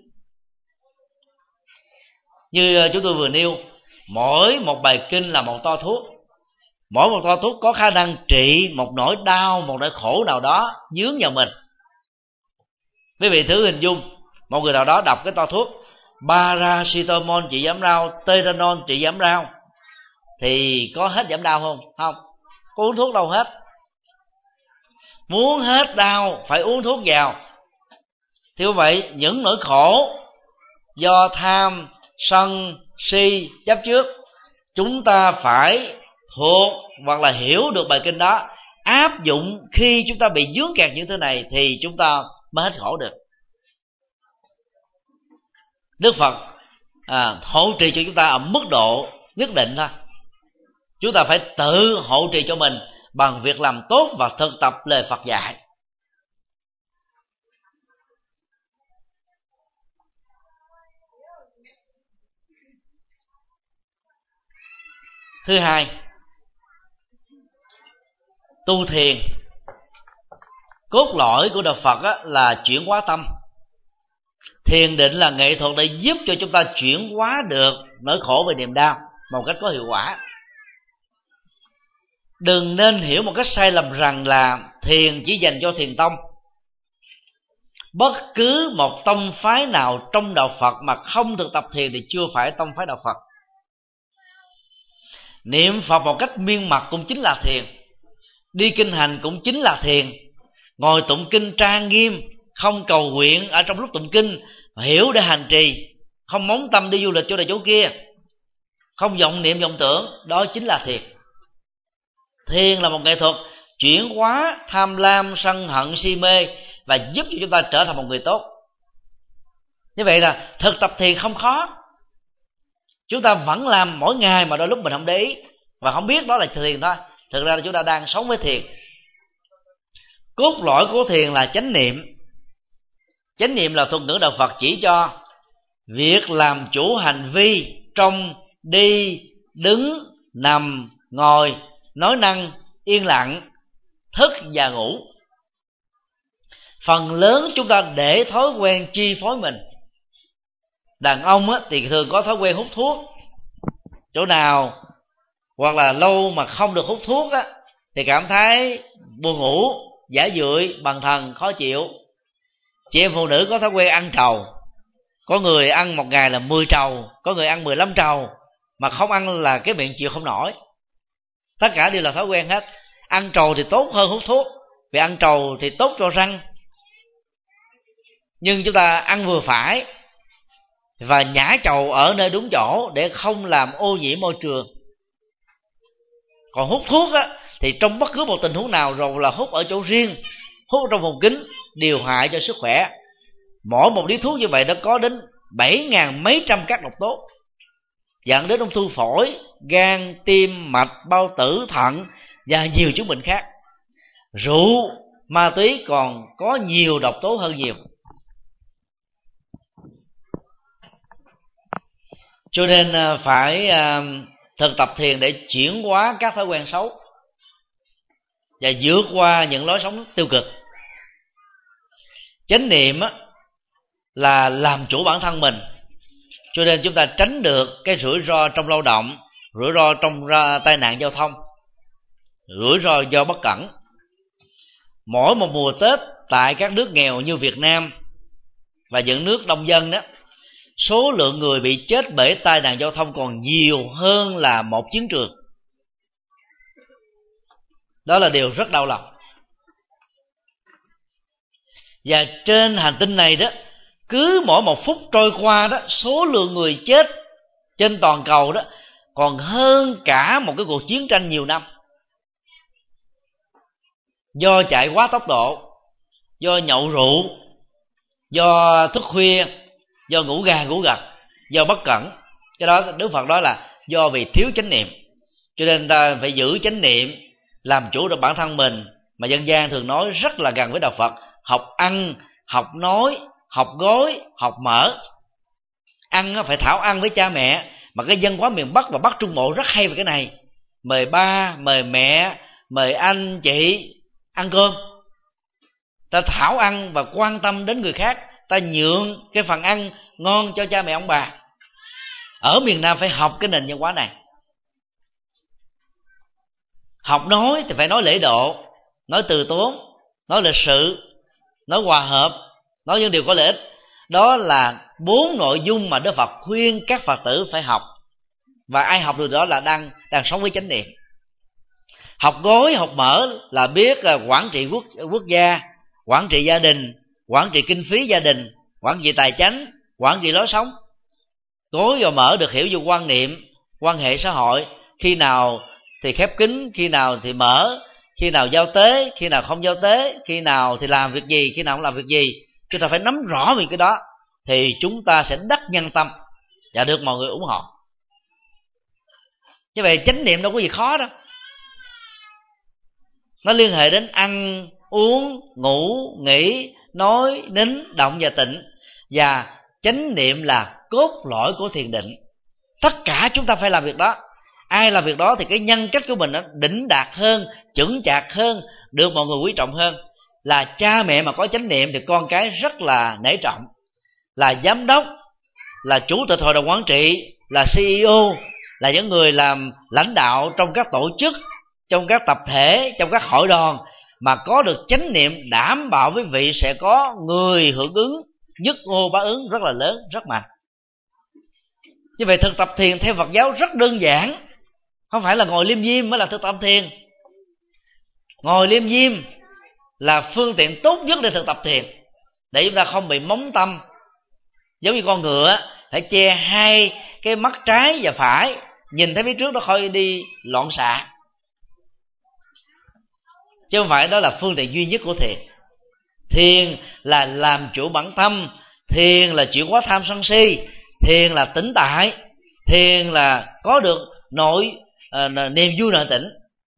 Như chúng tôi vừa nêu, mỗi một bài kinh là một toa thuốc. Mỗi một toa thuốc có khả năng trị một nỗi đau, một nỗi khổ nào đó dướng vào mình. Quý vị thử hình dung một người nào đó đọc cái toa thuốc paracetamol trị giảm đau, Tylenol trị giảm đau, thì có hết giảm đau không? Không, có uống thuốc đâu hết. Muốn hết đau phải uống thuốc vào. Thì vậy, những nỗi khổ do tham, sân, si, chấp trước, chúng ta phải thuộc hoặc là hiểu được bài kinh đó, áp dụng khi chúng ta bị vướng kẹt như thế này thì chúng ta mới hết khổ được. Đức Phật à, hộ trì cho chúng ta ở mức độ nhất định thôi. Chúng ta phải tự hộ trì cho mình bằng việc làm tốt và thực tập lời Phật dạy. Thứ hai, tu thiền. Cốt lõi của Đạo Phật á, là chuyển hóa tâm. Thiền định là nghệ thuật để giúp cho chúng ta chuyển hóa được nỗi khổ về niềm đau một cách có hiệu quả. Đừng nên hiểu một cách sai lầm rằng là thiền chỉ dành cho thiền tông. Bất cứ một tông phái nào trong đạo Phật mà không thực tập thiền thì chưa phải tông phái đạo Phật. Niệm Phật một cách miên mật cũng chính là thiền, đi kinh hành cũng chính là thiền, ngồi tụng kinh trang nghiêm, không cầu nguyện ở trong lúc tụng kinh, hiểu để hành trì, không móng tâm đi du lịch chỗ này chỗ kia, không vọng niệm vọng tưởng, đó chính là thiền. Thiền là một nghệ thuật chuyển hóa tham lam, sân hận, si mê và giúp cho chúng ta trở thành một người tốt. Như vậy là thực tập thiền không khó. Chúng ta vẫn làm mỗi ngày mà đôi lúc mình không để ý và không biết đó là thiền thôi. Thực ra là chúng ta đang sống với thiền. Cốt lõi của thiền là chánh niệm. Chánh niệm là thuật ngữ đạo Phật chỉ cho việc làm chủ hành vi trong đi, đứng, nằm, ngồi, nói năng, yên lặng, thức và ngủ. Phần lớn chúng ta để thói quen chi phối mình. Đàn ông á, thì thường có thói quen hút thuốc. Chỗ nào hoặc là lâu mà không được hút thuốc á, thì cảm thấy buồn ngủ, giả dưỡi, bần thần, khó chịu. Chị em phụ nữ có thói quen ăn trầu. Có người ăn một ngày là mười trầu, có người ăn mười lăm trầu, mà không ăn là cái miệng chịu không nổi. Tất cả đều là thói quen hết. Ăn trầu thì tốt hơn hút thuốc, vì ăn trầu thì tốt cho răng. Nhưng chúng ta ăn vừa phải và nhả trầu ở nơi đúng chỗ để không làm ô nhiễm môi trường. Còn hút thuốc á, thì trong bất cứ một tình huống nào, rồi là hút ở chỗ riêng, hút trong phòng kín, đều hại cho sức khỏe. Mỗi một điếu thuốc như vậy nó có đến bảy ngàn mấy trăm các độc tố, dẫn đến ung thư phổi, gan, tim, mạch, bao tử, thận và nhiều chứng bệnh khác. Rượu, ma túy còn có nhiều độc tố hơn nhiều. Cho nên phải thực tập thiền để chuyển hóa các thói quen xấu và vượt qua những lối sống tiêu cực. Chánh niệm là làm chủ bản thân mình, cho nên chúng ta tránh được cái rủi ro trong lao động, rủi ro trong tai nạn giao thông, rủi ro do bất cẩn. Mỗi một mùa Tết tại các nước nghèo như Việt Nam và những nước đông dân đó, số lượng người bị chết bởi tai nạn giao thông còn nhiều hơn là một chiến trường. Đó là điều rất đau lòng. Và trên hành tinh này đó, cứ mỗi một phút trôi qua đó, số lượng người chết trên toàn cầu đó còn hơn cả một cái cuộc chiến tranh nhiều năm. Do chạy quá tốc độ, do nhậu rượu, do thức khuya, do ngủ gà ngủ gật, do bất cẩn. Cái đó Đức Phật nói là do vì thiếu chánh niệm. Cho nên ta phải giữ chánh niệm, làm chủ được bản thân mình, mà dân gian thường nói rất là gần với đạo Phật: học ăn, học nói, học gói, học mở. Ăn phải thảo ăn với cha mẹ, mà cái văn hóa miền Bắc và Bắc Trung Bộ rất hay về cái này. Mời ba, mời mẹ, mời anh chị ăn cơm. Ta thảo ăn và quan tâm đến người khác, ta nhượng cái phần ăn ngon cho cha mẹ ông bà. Ở miền Nam phải học cái nền văn hóa này. Học nói thì phải nói lễ độ, nói từ tốn, nói lịch sự, nói hòa hợp, nói những điều có lợi ích. Đó là bốn nội dung mà Đức Phật khuyên các Phật tử phải học. Và ai học được đó là đang đang sống với chánh niệm. Học gói, học mở là biết quản trị quốc quốc gia, quản trị gia đình, quản trị kinh phí gia đình, quản trị tài chánh, quản trị lối sống. Gói và mở được hiểu vô quan niệm, quan hệ xã hội, khi nào thì khép kín, khi nào thì mở, khi nào giao tế, khi nào không giao tế, khi nào thì làm việc gì, khi nào không làm việc gì. Chúng ta phải nắm rõ về cái đó thì chúng ta sẽ đắc nhân tâm và được mọi người ủng hộ. Như vậy chánh niệm đâu có gì khó đâu. Nó liên hệ đến ăn, uống, ngủ, nghỉ, nói, nín, động và tịnh. Và chánh niệm là cốt lõi của thiền định. Tất cả chúng ta phải làm việc đó. Ai làm việc đó thì cái nhân cách của mình nó đỉnh đạt hơn, chững chạc hơn, được mọi người quý trọng hơn. Là cha mẹ mà có chánh niệm thì con cái rất là nể trọng. là giám đốc, là chủ tịch hội đồng quản trị, là xê e ô, là những người làm lãnh đạo trong các tổ chức, trong các tập thể, trong các hội đoàn, mà có được chánh niệm đảm bảo với vị sẽ có người hưởng ứng, nhất ô bá ứng rất là lớn, rất mạnh. Như vậy thực tập thiền theo Phật giáo rất đơn giản, không phải là ngồi liêm diêm mới là thực tập thiền. Ngồi liêm diêm là phương tiện tốt nhất để thực tập thiền, để chúng ta không bị móng tâm. Giống như con ngựa phải che hai cái mắt trái và phải, nhìn thấy phía trước nó khỏi đi loạn xạ, chứ không phải đó là phương tiện duy nhất của thiền. Thiền là làm chủ bản tâm, thiền là chuyển hóa tham sân si, thiền là tĩnh tại, thiền là có được nội uh, niềm vui nội tĩnh.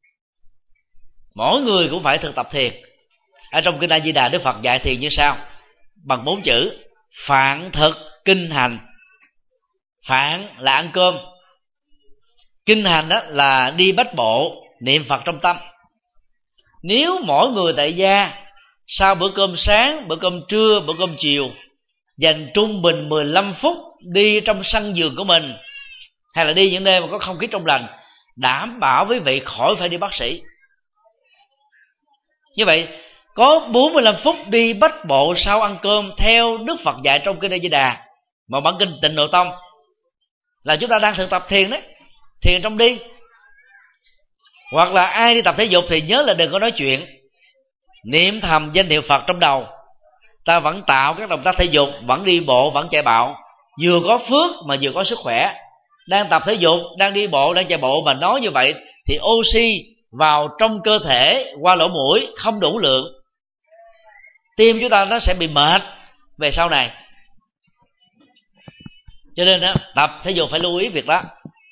Mỗi người cũng phải thực tập thiền. Ở trong Kinh A Di Đà, Đức Phật dạy thiền như sau, bằng bốn chữ: phạn thực kinh hành. Phạn là ăn cơm, kinh hành đó là đi bách bộ, niệm Phật trong tâm. Nếu mỗi người tại gia sau bữa cơm sáng, bữa cơm trưa, bữa cơm chiều dành trung bình mười lăm phút đi trong sân vườn của mình, hay là đi những nơi mà có không khí trong lành, đảm bảo với vị khỏi phải đi bác sĩ. Như vậy có bốn mươi lăm phút đi bách bộ sau ăn cơm theo Đức Phật dạy trong Kinh A Di Đà, mà bản kinh Tịnh Độ Tông, là chúng ta đang thực tập thiền đấy, thiền trong đi. Hoặc là ai đi tập thể dục thì nhớ là đừng có nói chuyện, niệm thầm danh hiệu Phật trong đầu. Ta vẫn tạo các động tác thể dục, vẫn đi bộ, vẫn chạy bộ, vừa có phước mà vừa có sức khỏe. Đang tập thể dục, đang đi bộ, đang chạy bộ mà nói như vậy thì oxy vào trong cơ thể qua lỗ mũi không đủ lượng, tim chúng ta nó sẽ bị mệt về sau này. Cho nên đó, tập thể dục phải lưu ý việc đó.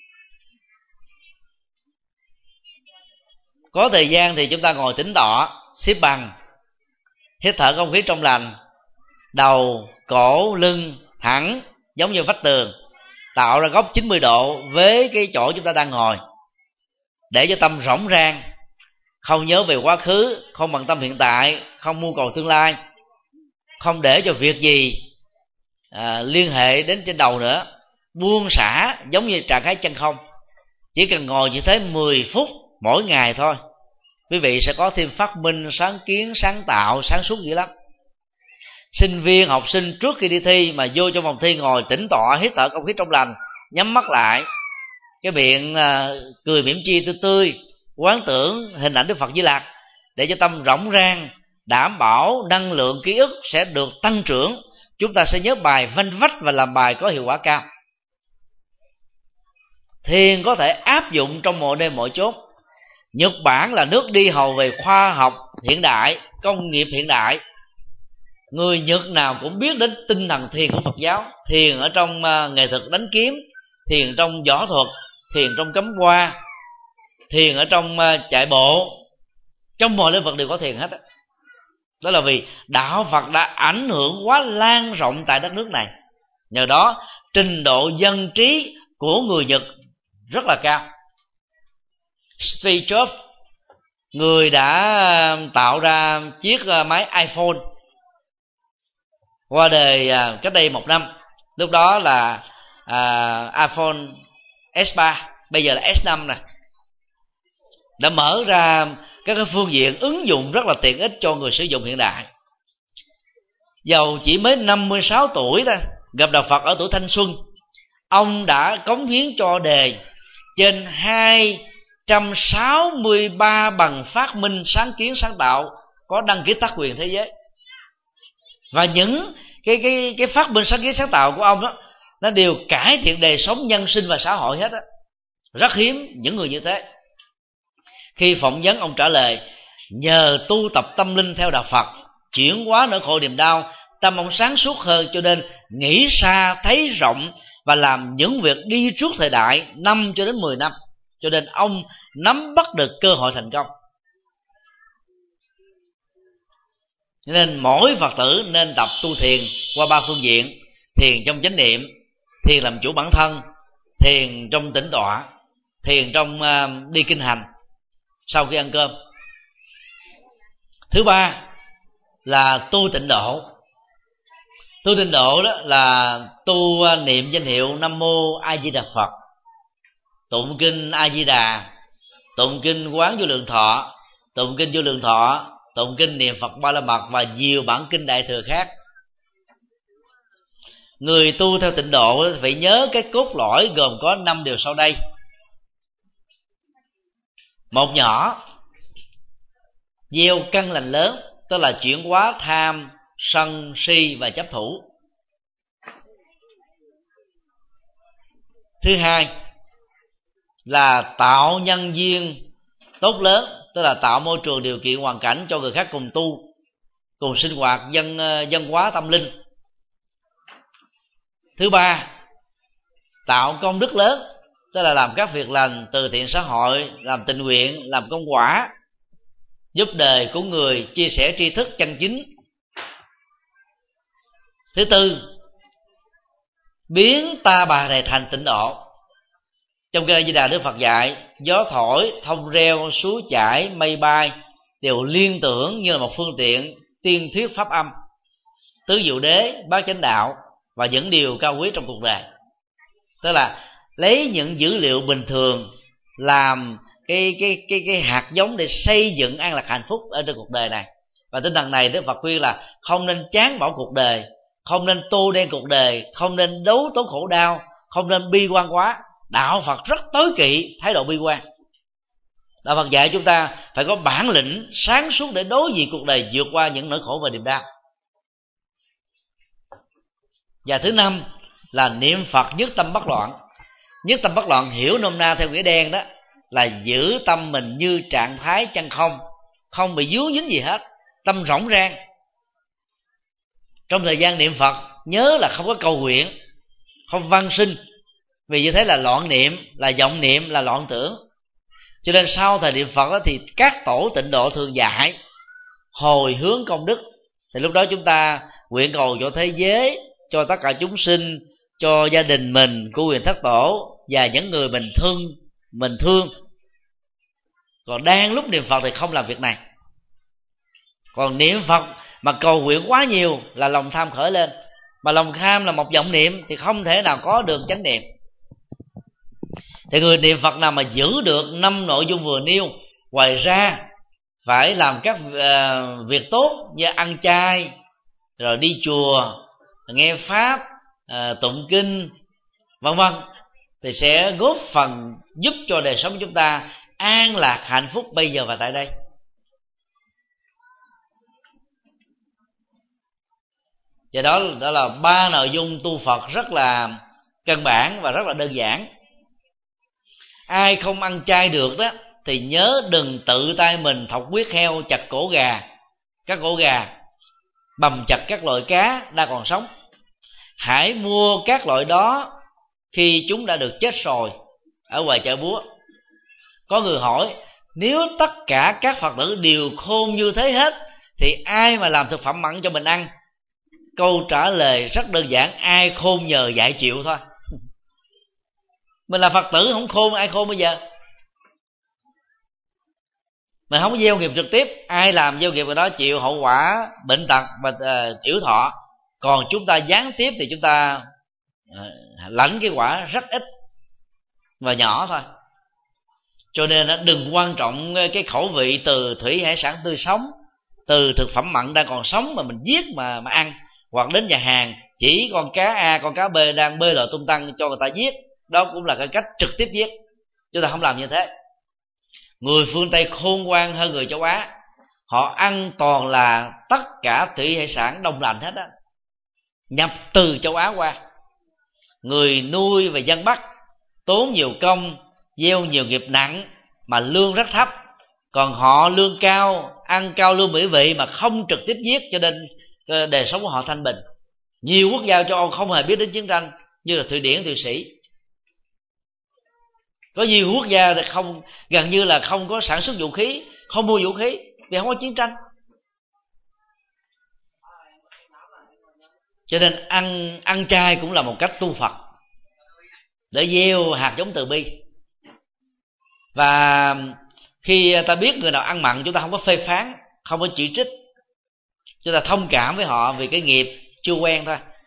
Có thời gian thì chúng ta ngồi tĩnh tọa, xếp bằng, hít thở không khí trong lành, đầu, cổ, lưng thẳng giống như vách tường, tạo ra góc chín mươi độ với cái chỗ chúng ta đang ngồi, để cho tâm rỗng rang, không nhớ về quá khứ, không bận tâm hiện tại, không mưu cầu tương lai, không để cho việc gì à, liên hệ đến trên đầu nữa, buông xả giống như trạng thái chân không. Chỉ cần ngồi như thế mười phút mỗi ngày thôi, quý vị sẽ có thêm phát minh, sáng kiến, sáng tạo, sáng suốt dữ lắm. Sinh viên, học sinh trước khi đi thi mà vô trong phòng thi ngồi tĩnh tọa, hít thở không khí trong lành, nhắm mắt lại, cái miệng à, cười mỉm chi tươi tươi, quán tưởng hình ảnh Đức Phật Di Lặc, để cho tâm rỗng rang, đảm bảo năng lượng ký ức sẽ được tăng trưởng. Chúng ta sẽ nhớ bài vanh vách và làm bài có hiệu quả cao. Thiền có thể áp dụng trong mọi nơi mọi chốt. Nhật Bản là nước đi hầu về khoa học hiện đại, công nghiệp hiện đại. Người Nhật nào cũng biết đến tinh thần thiền của Phật giáo. Thiền ở trong uh, nghệ thuật đánh kiếm, thiền trong võ thuật, thiền trong cắm hoa, thiền ở trong uh, chạy bộ, trong mọi lĩnh vực đều có thiền hết. Đó là vì đạo Phật đã ảnh hưởng quá lan rộng tại đất nước này. Nhờ đó trình độ dân trí của người Nhật rất là cao. Steve Jobs, người đã tạo ra chiếc máy iPhone, qua đời cách đây một năm. Lúc đó là à, iPhone ét ba, bây giờ là S năm nè, đã mở ra các cái phương diện ứng dụng rất là tiện ích cho người sử dụng hiện đại. Dầu chỉ mới năm mươi sáu tuổi thôi, gặp Đạo Phật ở tuổi thanh xuân, ông đã cống hiến cho đề trên hai trăm sáu mươi ba bằng phát minh, sáng kiến, sáng tạo có đăng ký tác quyền thế giới. Và những cái cái cái phát minh, sáng kiến, sáng tạo của ông đó, nó đều cải thiện đời sống nhân sinh và xã hội hết á. Rất hiếm những người như thế. Khi phỏng vấn, ông trả lời: nhờ tu tập tâm linh theo Đạo Phật, chuyển hóa nỗi khổ niềm đau, tâm ông sáng suốt hơn, cho nên nghĩ xa, thấy rộng và làm những việc đi trước thời đại năm cho đến mười năm. Cho nên ông nắm bắt được cơ hội thành công. Nên mỗi Phật tử nên tập tu thiền qua ba phương diện: thiền trong chánh niệm, thiền làm chủ bản thân, thiền trong tĩnh tọa, thiền trong uh, đi kinh hành sau khi ăn cơm. Thứ ba là tu tịnh độ. Tu tịnh độ đó là tu niệm danh hiệu Nam Mô A Di Đà Phật, tụng kinh A Di Đà, tụng kinh Quán Vô Lượng Thọ, tụng kinh Vô Lượng Thọ, tụng kinh Niệm Phật Ba La Mật và nhiều bản kinh đại thừa khác. Người tu theo tịnh độ phải nhớ cái cốt lõi gồm có năm điều sau đây. Một nhỏ gieo căn lành lớn, tức là chuyển hóa tham, sân, si và chấp thủ. Thứ hai là tạo nhân duyên tốt lớn, tức là tạo môi trường điều kiện hoàn cảnh cho người khác cùng tu, cùng sinh hoạt dân dân hóa tâm linh. Thứ ba, tạo công đức lớn, tức là làm các việc lành, từ thiện xã hội, làm tình nguyện, làm công quả, giúp đời của người, chia sẻ tri thức chân chính. Thứ tư, biến ta bà này thành tịnh độ. Trong kinh A Di Đà, Đức Phật dạy gió thổi, thông reo, suối chảy, mây bay đều liên tưởng như là một phương tiện tiên thuyết pháp âm, tứ diệu đế, bát chánh đạo và những điều cao quý trong cuộc đời. Tức là lấy những dữ liệu bình thường làm cái cái cái cái hạt giống để xây dựng an lạc hạnh phúc ở trên cuộc đời này. Và tinh thần này Đức Phật khuyên là không nên chán bỏ cuộc đời, không nên tô đen cuộc đời, không nên đấu tố khổ đau, không nên bi quan quá. Đạo Phật rất tối kỵ thái độ bi quan. Đạo Phật dạy chúng ta phải có bản lĩnh sáng suốt để đối diện cuộc đời, vượt qua những nỗi khổ và niềm đau. Và thứ năm là niệm Phật nhất tâm bất loạn. Nhất tâm bất loạn hiểu nôm na theo nghĩa đen đó là giữ tâm mình như trạng thái chân không, không bị dướng dính gì hết, tâm rỗng rang. Trong thời gian niệm Phật nhớ là không có cầu nguyện, không văn sinh, vì như thế là loạn niệm, là vọng niệm, là loạn tưởng. Cho nên sau thời niệm Phật đó, thì các tổ tịnh độ thường dạy hồi hướng công đức. Thì lúc đó chúng ta nguyện cầu cho thế giới, cho tất cả chúng sinh, cho gia đình mình, của quyền thất tổ và những người mình thương mình thương. Còn đang lúc niệm Phật thì không làm việc này. Còn niệm Phật mà cầu nguyện quá nhiều là lòng tham khởi lên, mà lòng tham là một vọng niệm thì không thể nào có được chánh niệm. Thì người niệm Phật nào mà giữ được năm nội dung vừa nêu, ngoài ra phải làm các uh, việc tốt như ăn chay, rồi đi chùa, nghe pháp, uh, tụng kinh, vân vân, thì sẽ góp phần giúp cho đời sống của chúng ta an lạc hạnh phúc bây giờ và tại đây. Và đó, đó là ba nội dung tu Phật rất là căn bản và rất là đơn giản. Ai không ăn chay được đó thì nhớ đừng tự tay mình thọc huyết heo, chặt cổ gà, các cổ gà, bầm chặt các loại cá đang còn sống. Hãy mua các loại đó khi chúng đã được chết rồi ở ngoài chợ búa. Có người hỏi, nếu tất cả các Phật tử đều khôn như thế hết thì ai mà làm thực phẩm mặn cho mình ăn? Câu trả lời rất đơn giản, ai khôn nhờ dạy chịu thôi. Mình là Phật tử không khôn, ai khôn bây giờ? Mình không gieo nghiệp trực tiếp, ai làm gieo nghiệp rồi đó chịu hậu quả bệnh tật và uh, tiểu thọ. Còn chúng ta gián tiếp thì chúng ta uh, lãnh cái quả rất ít và nhỏ thôi. Cho nên uh, đừng quan trọng cái khẩu vị từ thủy hải sản tươi sống, từ thực phẩm mặn đang còn sống mà mình giết mà mà ăn, hoặc đến nhà hàng chỉ con cá A, con cá B đang bơi lội tung tăng cho người ta giết. Đó cũng là cái cách trực tiếp giết. Chúng ta không làm như thế. Người phương Tây khôn ngoan hơn người châu Á. Họ ăn toàn là tất cả thủy hải sản đông lạnh hết á, nhập từ châu Á qua. Người nuôi và dân Bắc tốn nhiều công, gieo nhiều nghiệp nặng mà lương rất thấp. Còn họ lương cao, ăn cao lương mỹ vị mà không trực tiếp giết, cho nên đời sống của họ thanh bình. Nhiều quốc gia châu Âu không hề biết đến chiến tranh, như là Thụy Điển, Thụy Sĩ. Có nhiều quốc gia thì không, gần như là không có sản xuất vũ khí, không mua vũ khí vì không có chiến tranh. Cho nên ăn ăn chay cũng là một cách tu Phật, để gieo hạt giống từ bi. Và khi ta biết người nào ăn mặn, chúng ta không có phê phán, không có chỉ trích, chúng ta thông cảm với họ vì cái nghiệp chưa quen thôi.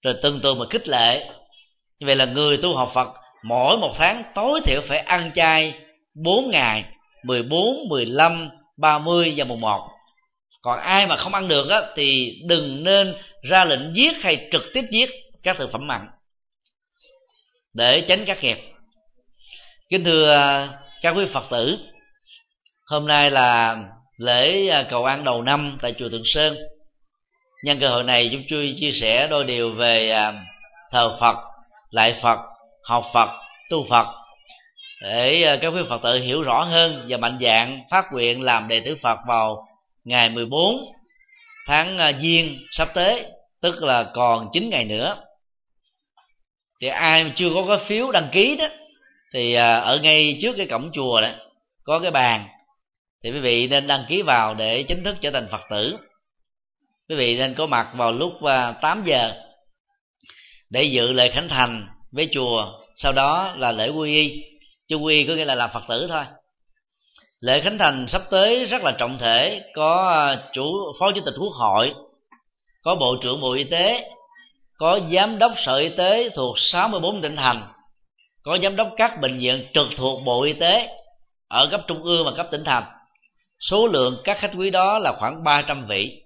rồi từng tuần mà khích lệ. Như vậy là người tu học Phật mỗi một tháng tối thiểu phải ăn chay bốn ngày, mười bốn, mười lăm, ba mươi và mùng một. Còn ai mà không ăn được á, thì đừng nên ra lệnh giết hay trực tiếp giết các thực phẩm mặn để tránh các nghiệp. Kính thưa các quý Phật tử, hôm nay là lễ cầu an đầu năm tại chùa Tượng Sơn. Nhân cơ hội này chúng tôi chia sẻ đôi điều về thờ Phật, lại Phật, học Phật, tu Phật, để các quý Phật tử hiểu rõ hơn và mạnh dạn phát nguyện làm đệ tử Phật vào ngày mười bốn tháng Giêng sắp tới, tức là còn chín ngày nữa. Thì ai mà chưa có cái phiếu đăng ký đó, thì ở ngay trước cái cổng chùa đó có cái bàn, thì quý vị nên đăng ký vào để chính thức trở thành Phật tử. Quý vị nên có mặt vào lúc tám giờ để dự lễ khánh thành với chùa, sau đó là lễ quy y. Chứ quy y có nghĩa là làm Phật tử thôi. Lễ khánh thành sắp tới rất là trọng thể, có chủ phó chủ tịch Quốc hội, có bộ trưởng Bộ Y tế, có giám đốc Sở Y tế thuộc sáu mươi bốn tỉnh thành, có giám đốc các bệnh viện trực thuộc Bộ Y tế ở cấp trung ương và cấp tỉnh thành. Số lượng các khách quý đó là khoảng ba trăm vị,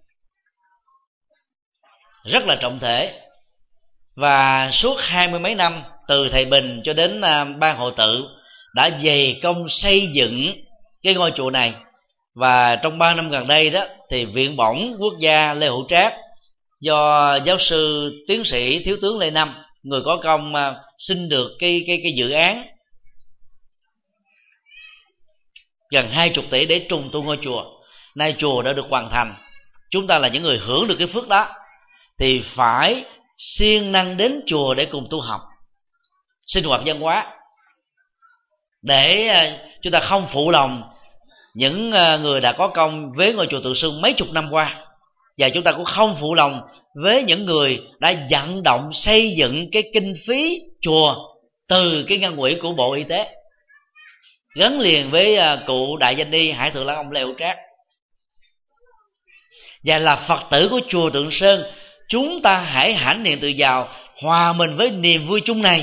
rất là trọng thể. Và suốt hai mươi mấy năm, từ thầy Bình cho đến ban hội tự đã dày công xây dựng cái ngôi chùa này. Và trong ba năm gần đây đó, thì Viện Bổng Quốc gia Lê Hữu Trác do giáo sư tiến sĩ thiếu tướng Lê Năm, người có công xin được cái cái cái dự án gần hai chục tỷ để trùng tu ngôi chùa. Nay chùa đã được hoàn thành, chúng ta là những người hưởng được cái phước đó, thì phải siêng năng đến chùa để cùng tu học, sinh hoạt văn hóa, để chúng ta không phụ lòng những người đã có công với ngôi chùa Tượng Sơn mấy chục năm qua, và chúng ta cũng không phụ lòng với những người đã vận động xây dựng cái kinh phí chùa từ cái ngân quỹ của Bộ Y tế, gắn liền với cụ đại danh y Hải Thượng Lãng Ông Lê Hữu Trác. Và là Phật tử của chùa Tượng Sơn, chúng ta hãy hãnh diện tự hào, hòa mình với niềm vui chung này.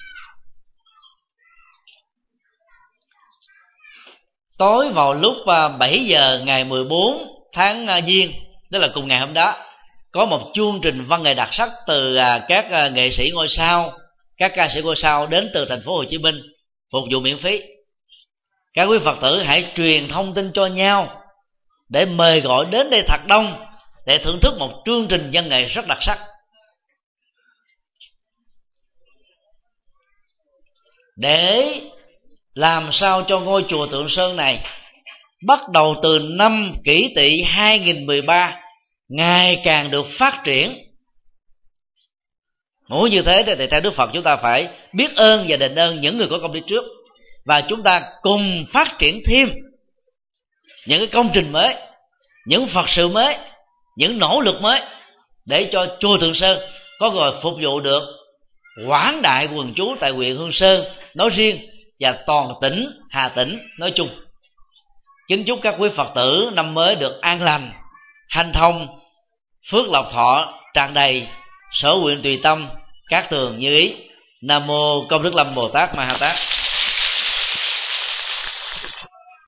Tối vào lúc bảy giờ ngày mười bốn tháng Giêng, tức là cùng ngày hôm đó, có một chương trình văn nghệ đặc sắc từ các nghệ sĩ ngôi sao, các ca sĩ ngôi sao đến từ thành phố Hồ Chí Minh, phục vụ miễn phí. Các quý Phật tử hãy truyền thông tin cho nhau để mời gọi đến đây thật đông, để thưởng thức một chương trình văn nghệ rất đặc sắc. Để làm sao cho ngôi chùa Tượng Sơn này bắt đầu từ năm Kỷ Tỵ hai nghìn mười ba ngày càng được phát triển. Muốn như thế thì theo Đức Phật chúng ta phải biết ơn và đền ơn những người có công đi trước, và chúng ta cùng phát triển thêm những cái công trình mới, những Phật sự mới, những nỗ lực mới, để cho chùa Tượng Sơn có người phục vụ được quảng đại quần chúng tại huyện Hương Sơn nói riêng và toàn tỉnh Hà Tĩnh nói chung. Kính chúc các quý Phật tử năm mới được an lành, hanh thông, phước lộc thọ tràn đầy, sở nguyện tùy tâm, cát tường như ý. Nam mô Công Đức Lâm Bồ Tát Ma Ha Tát.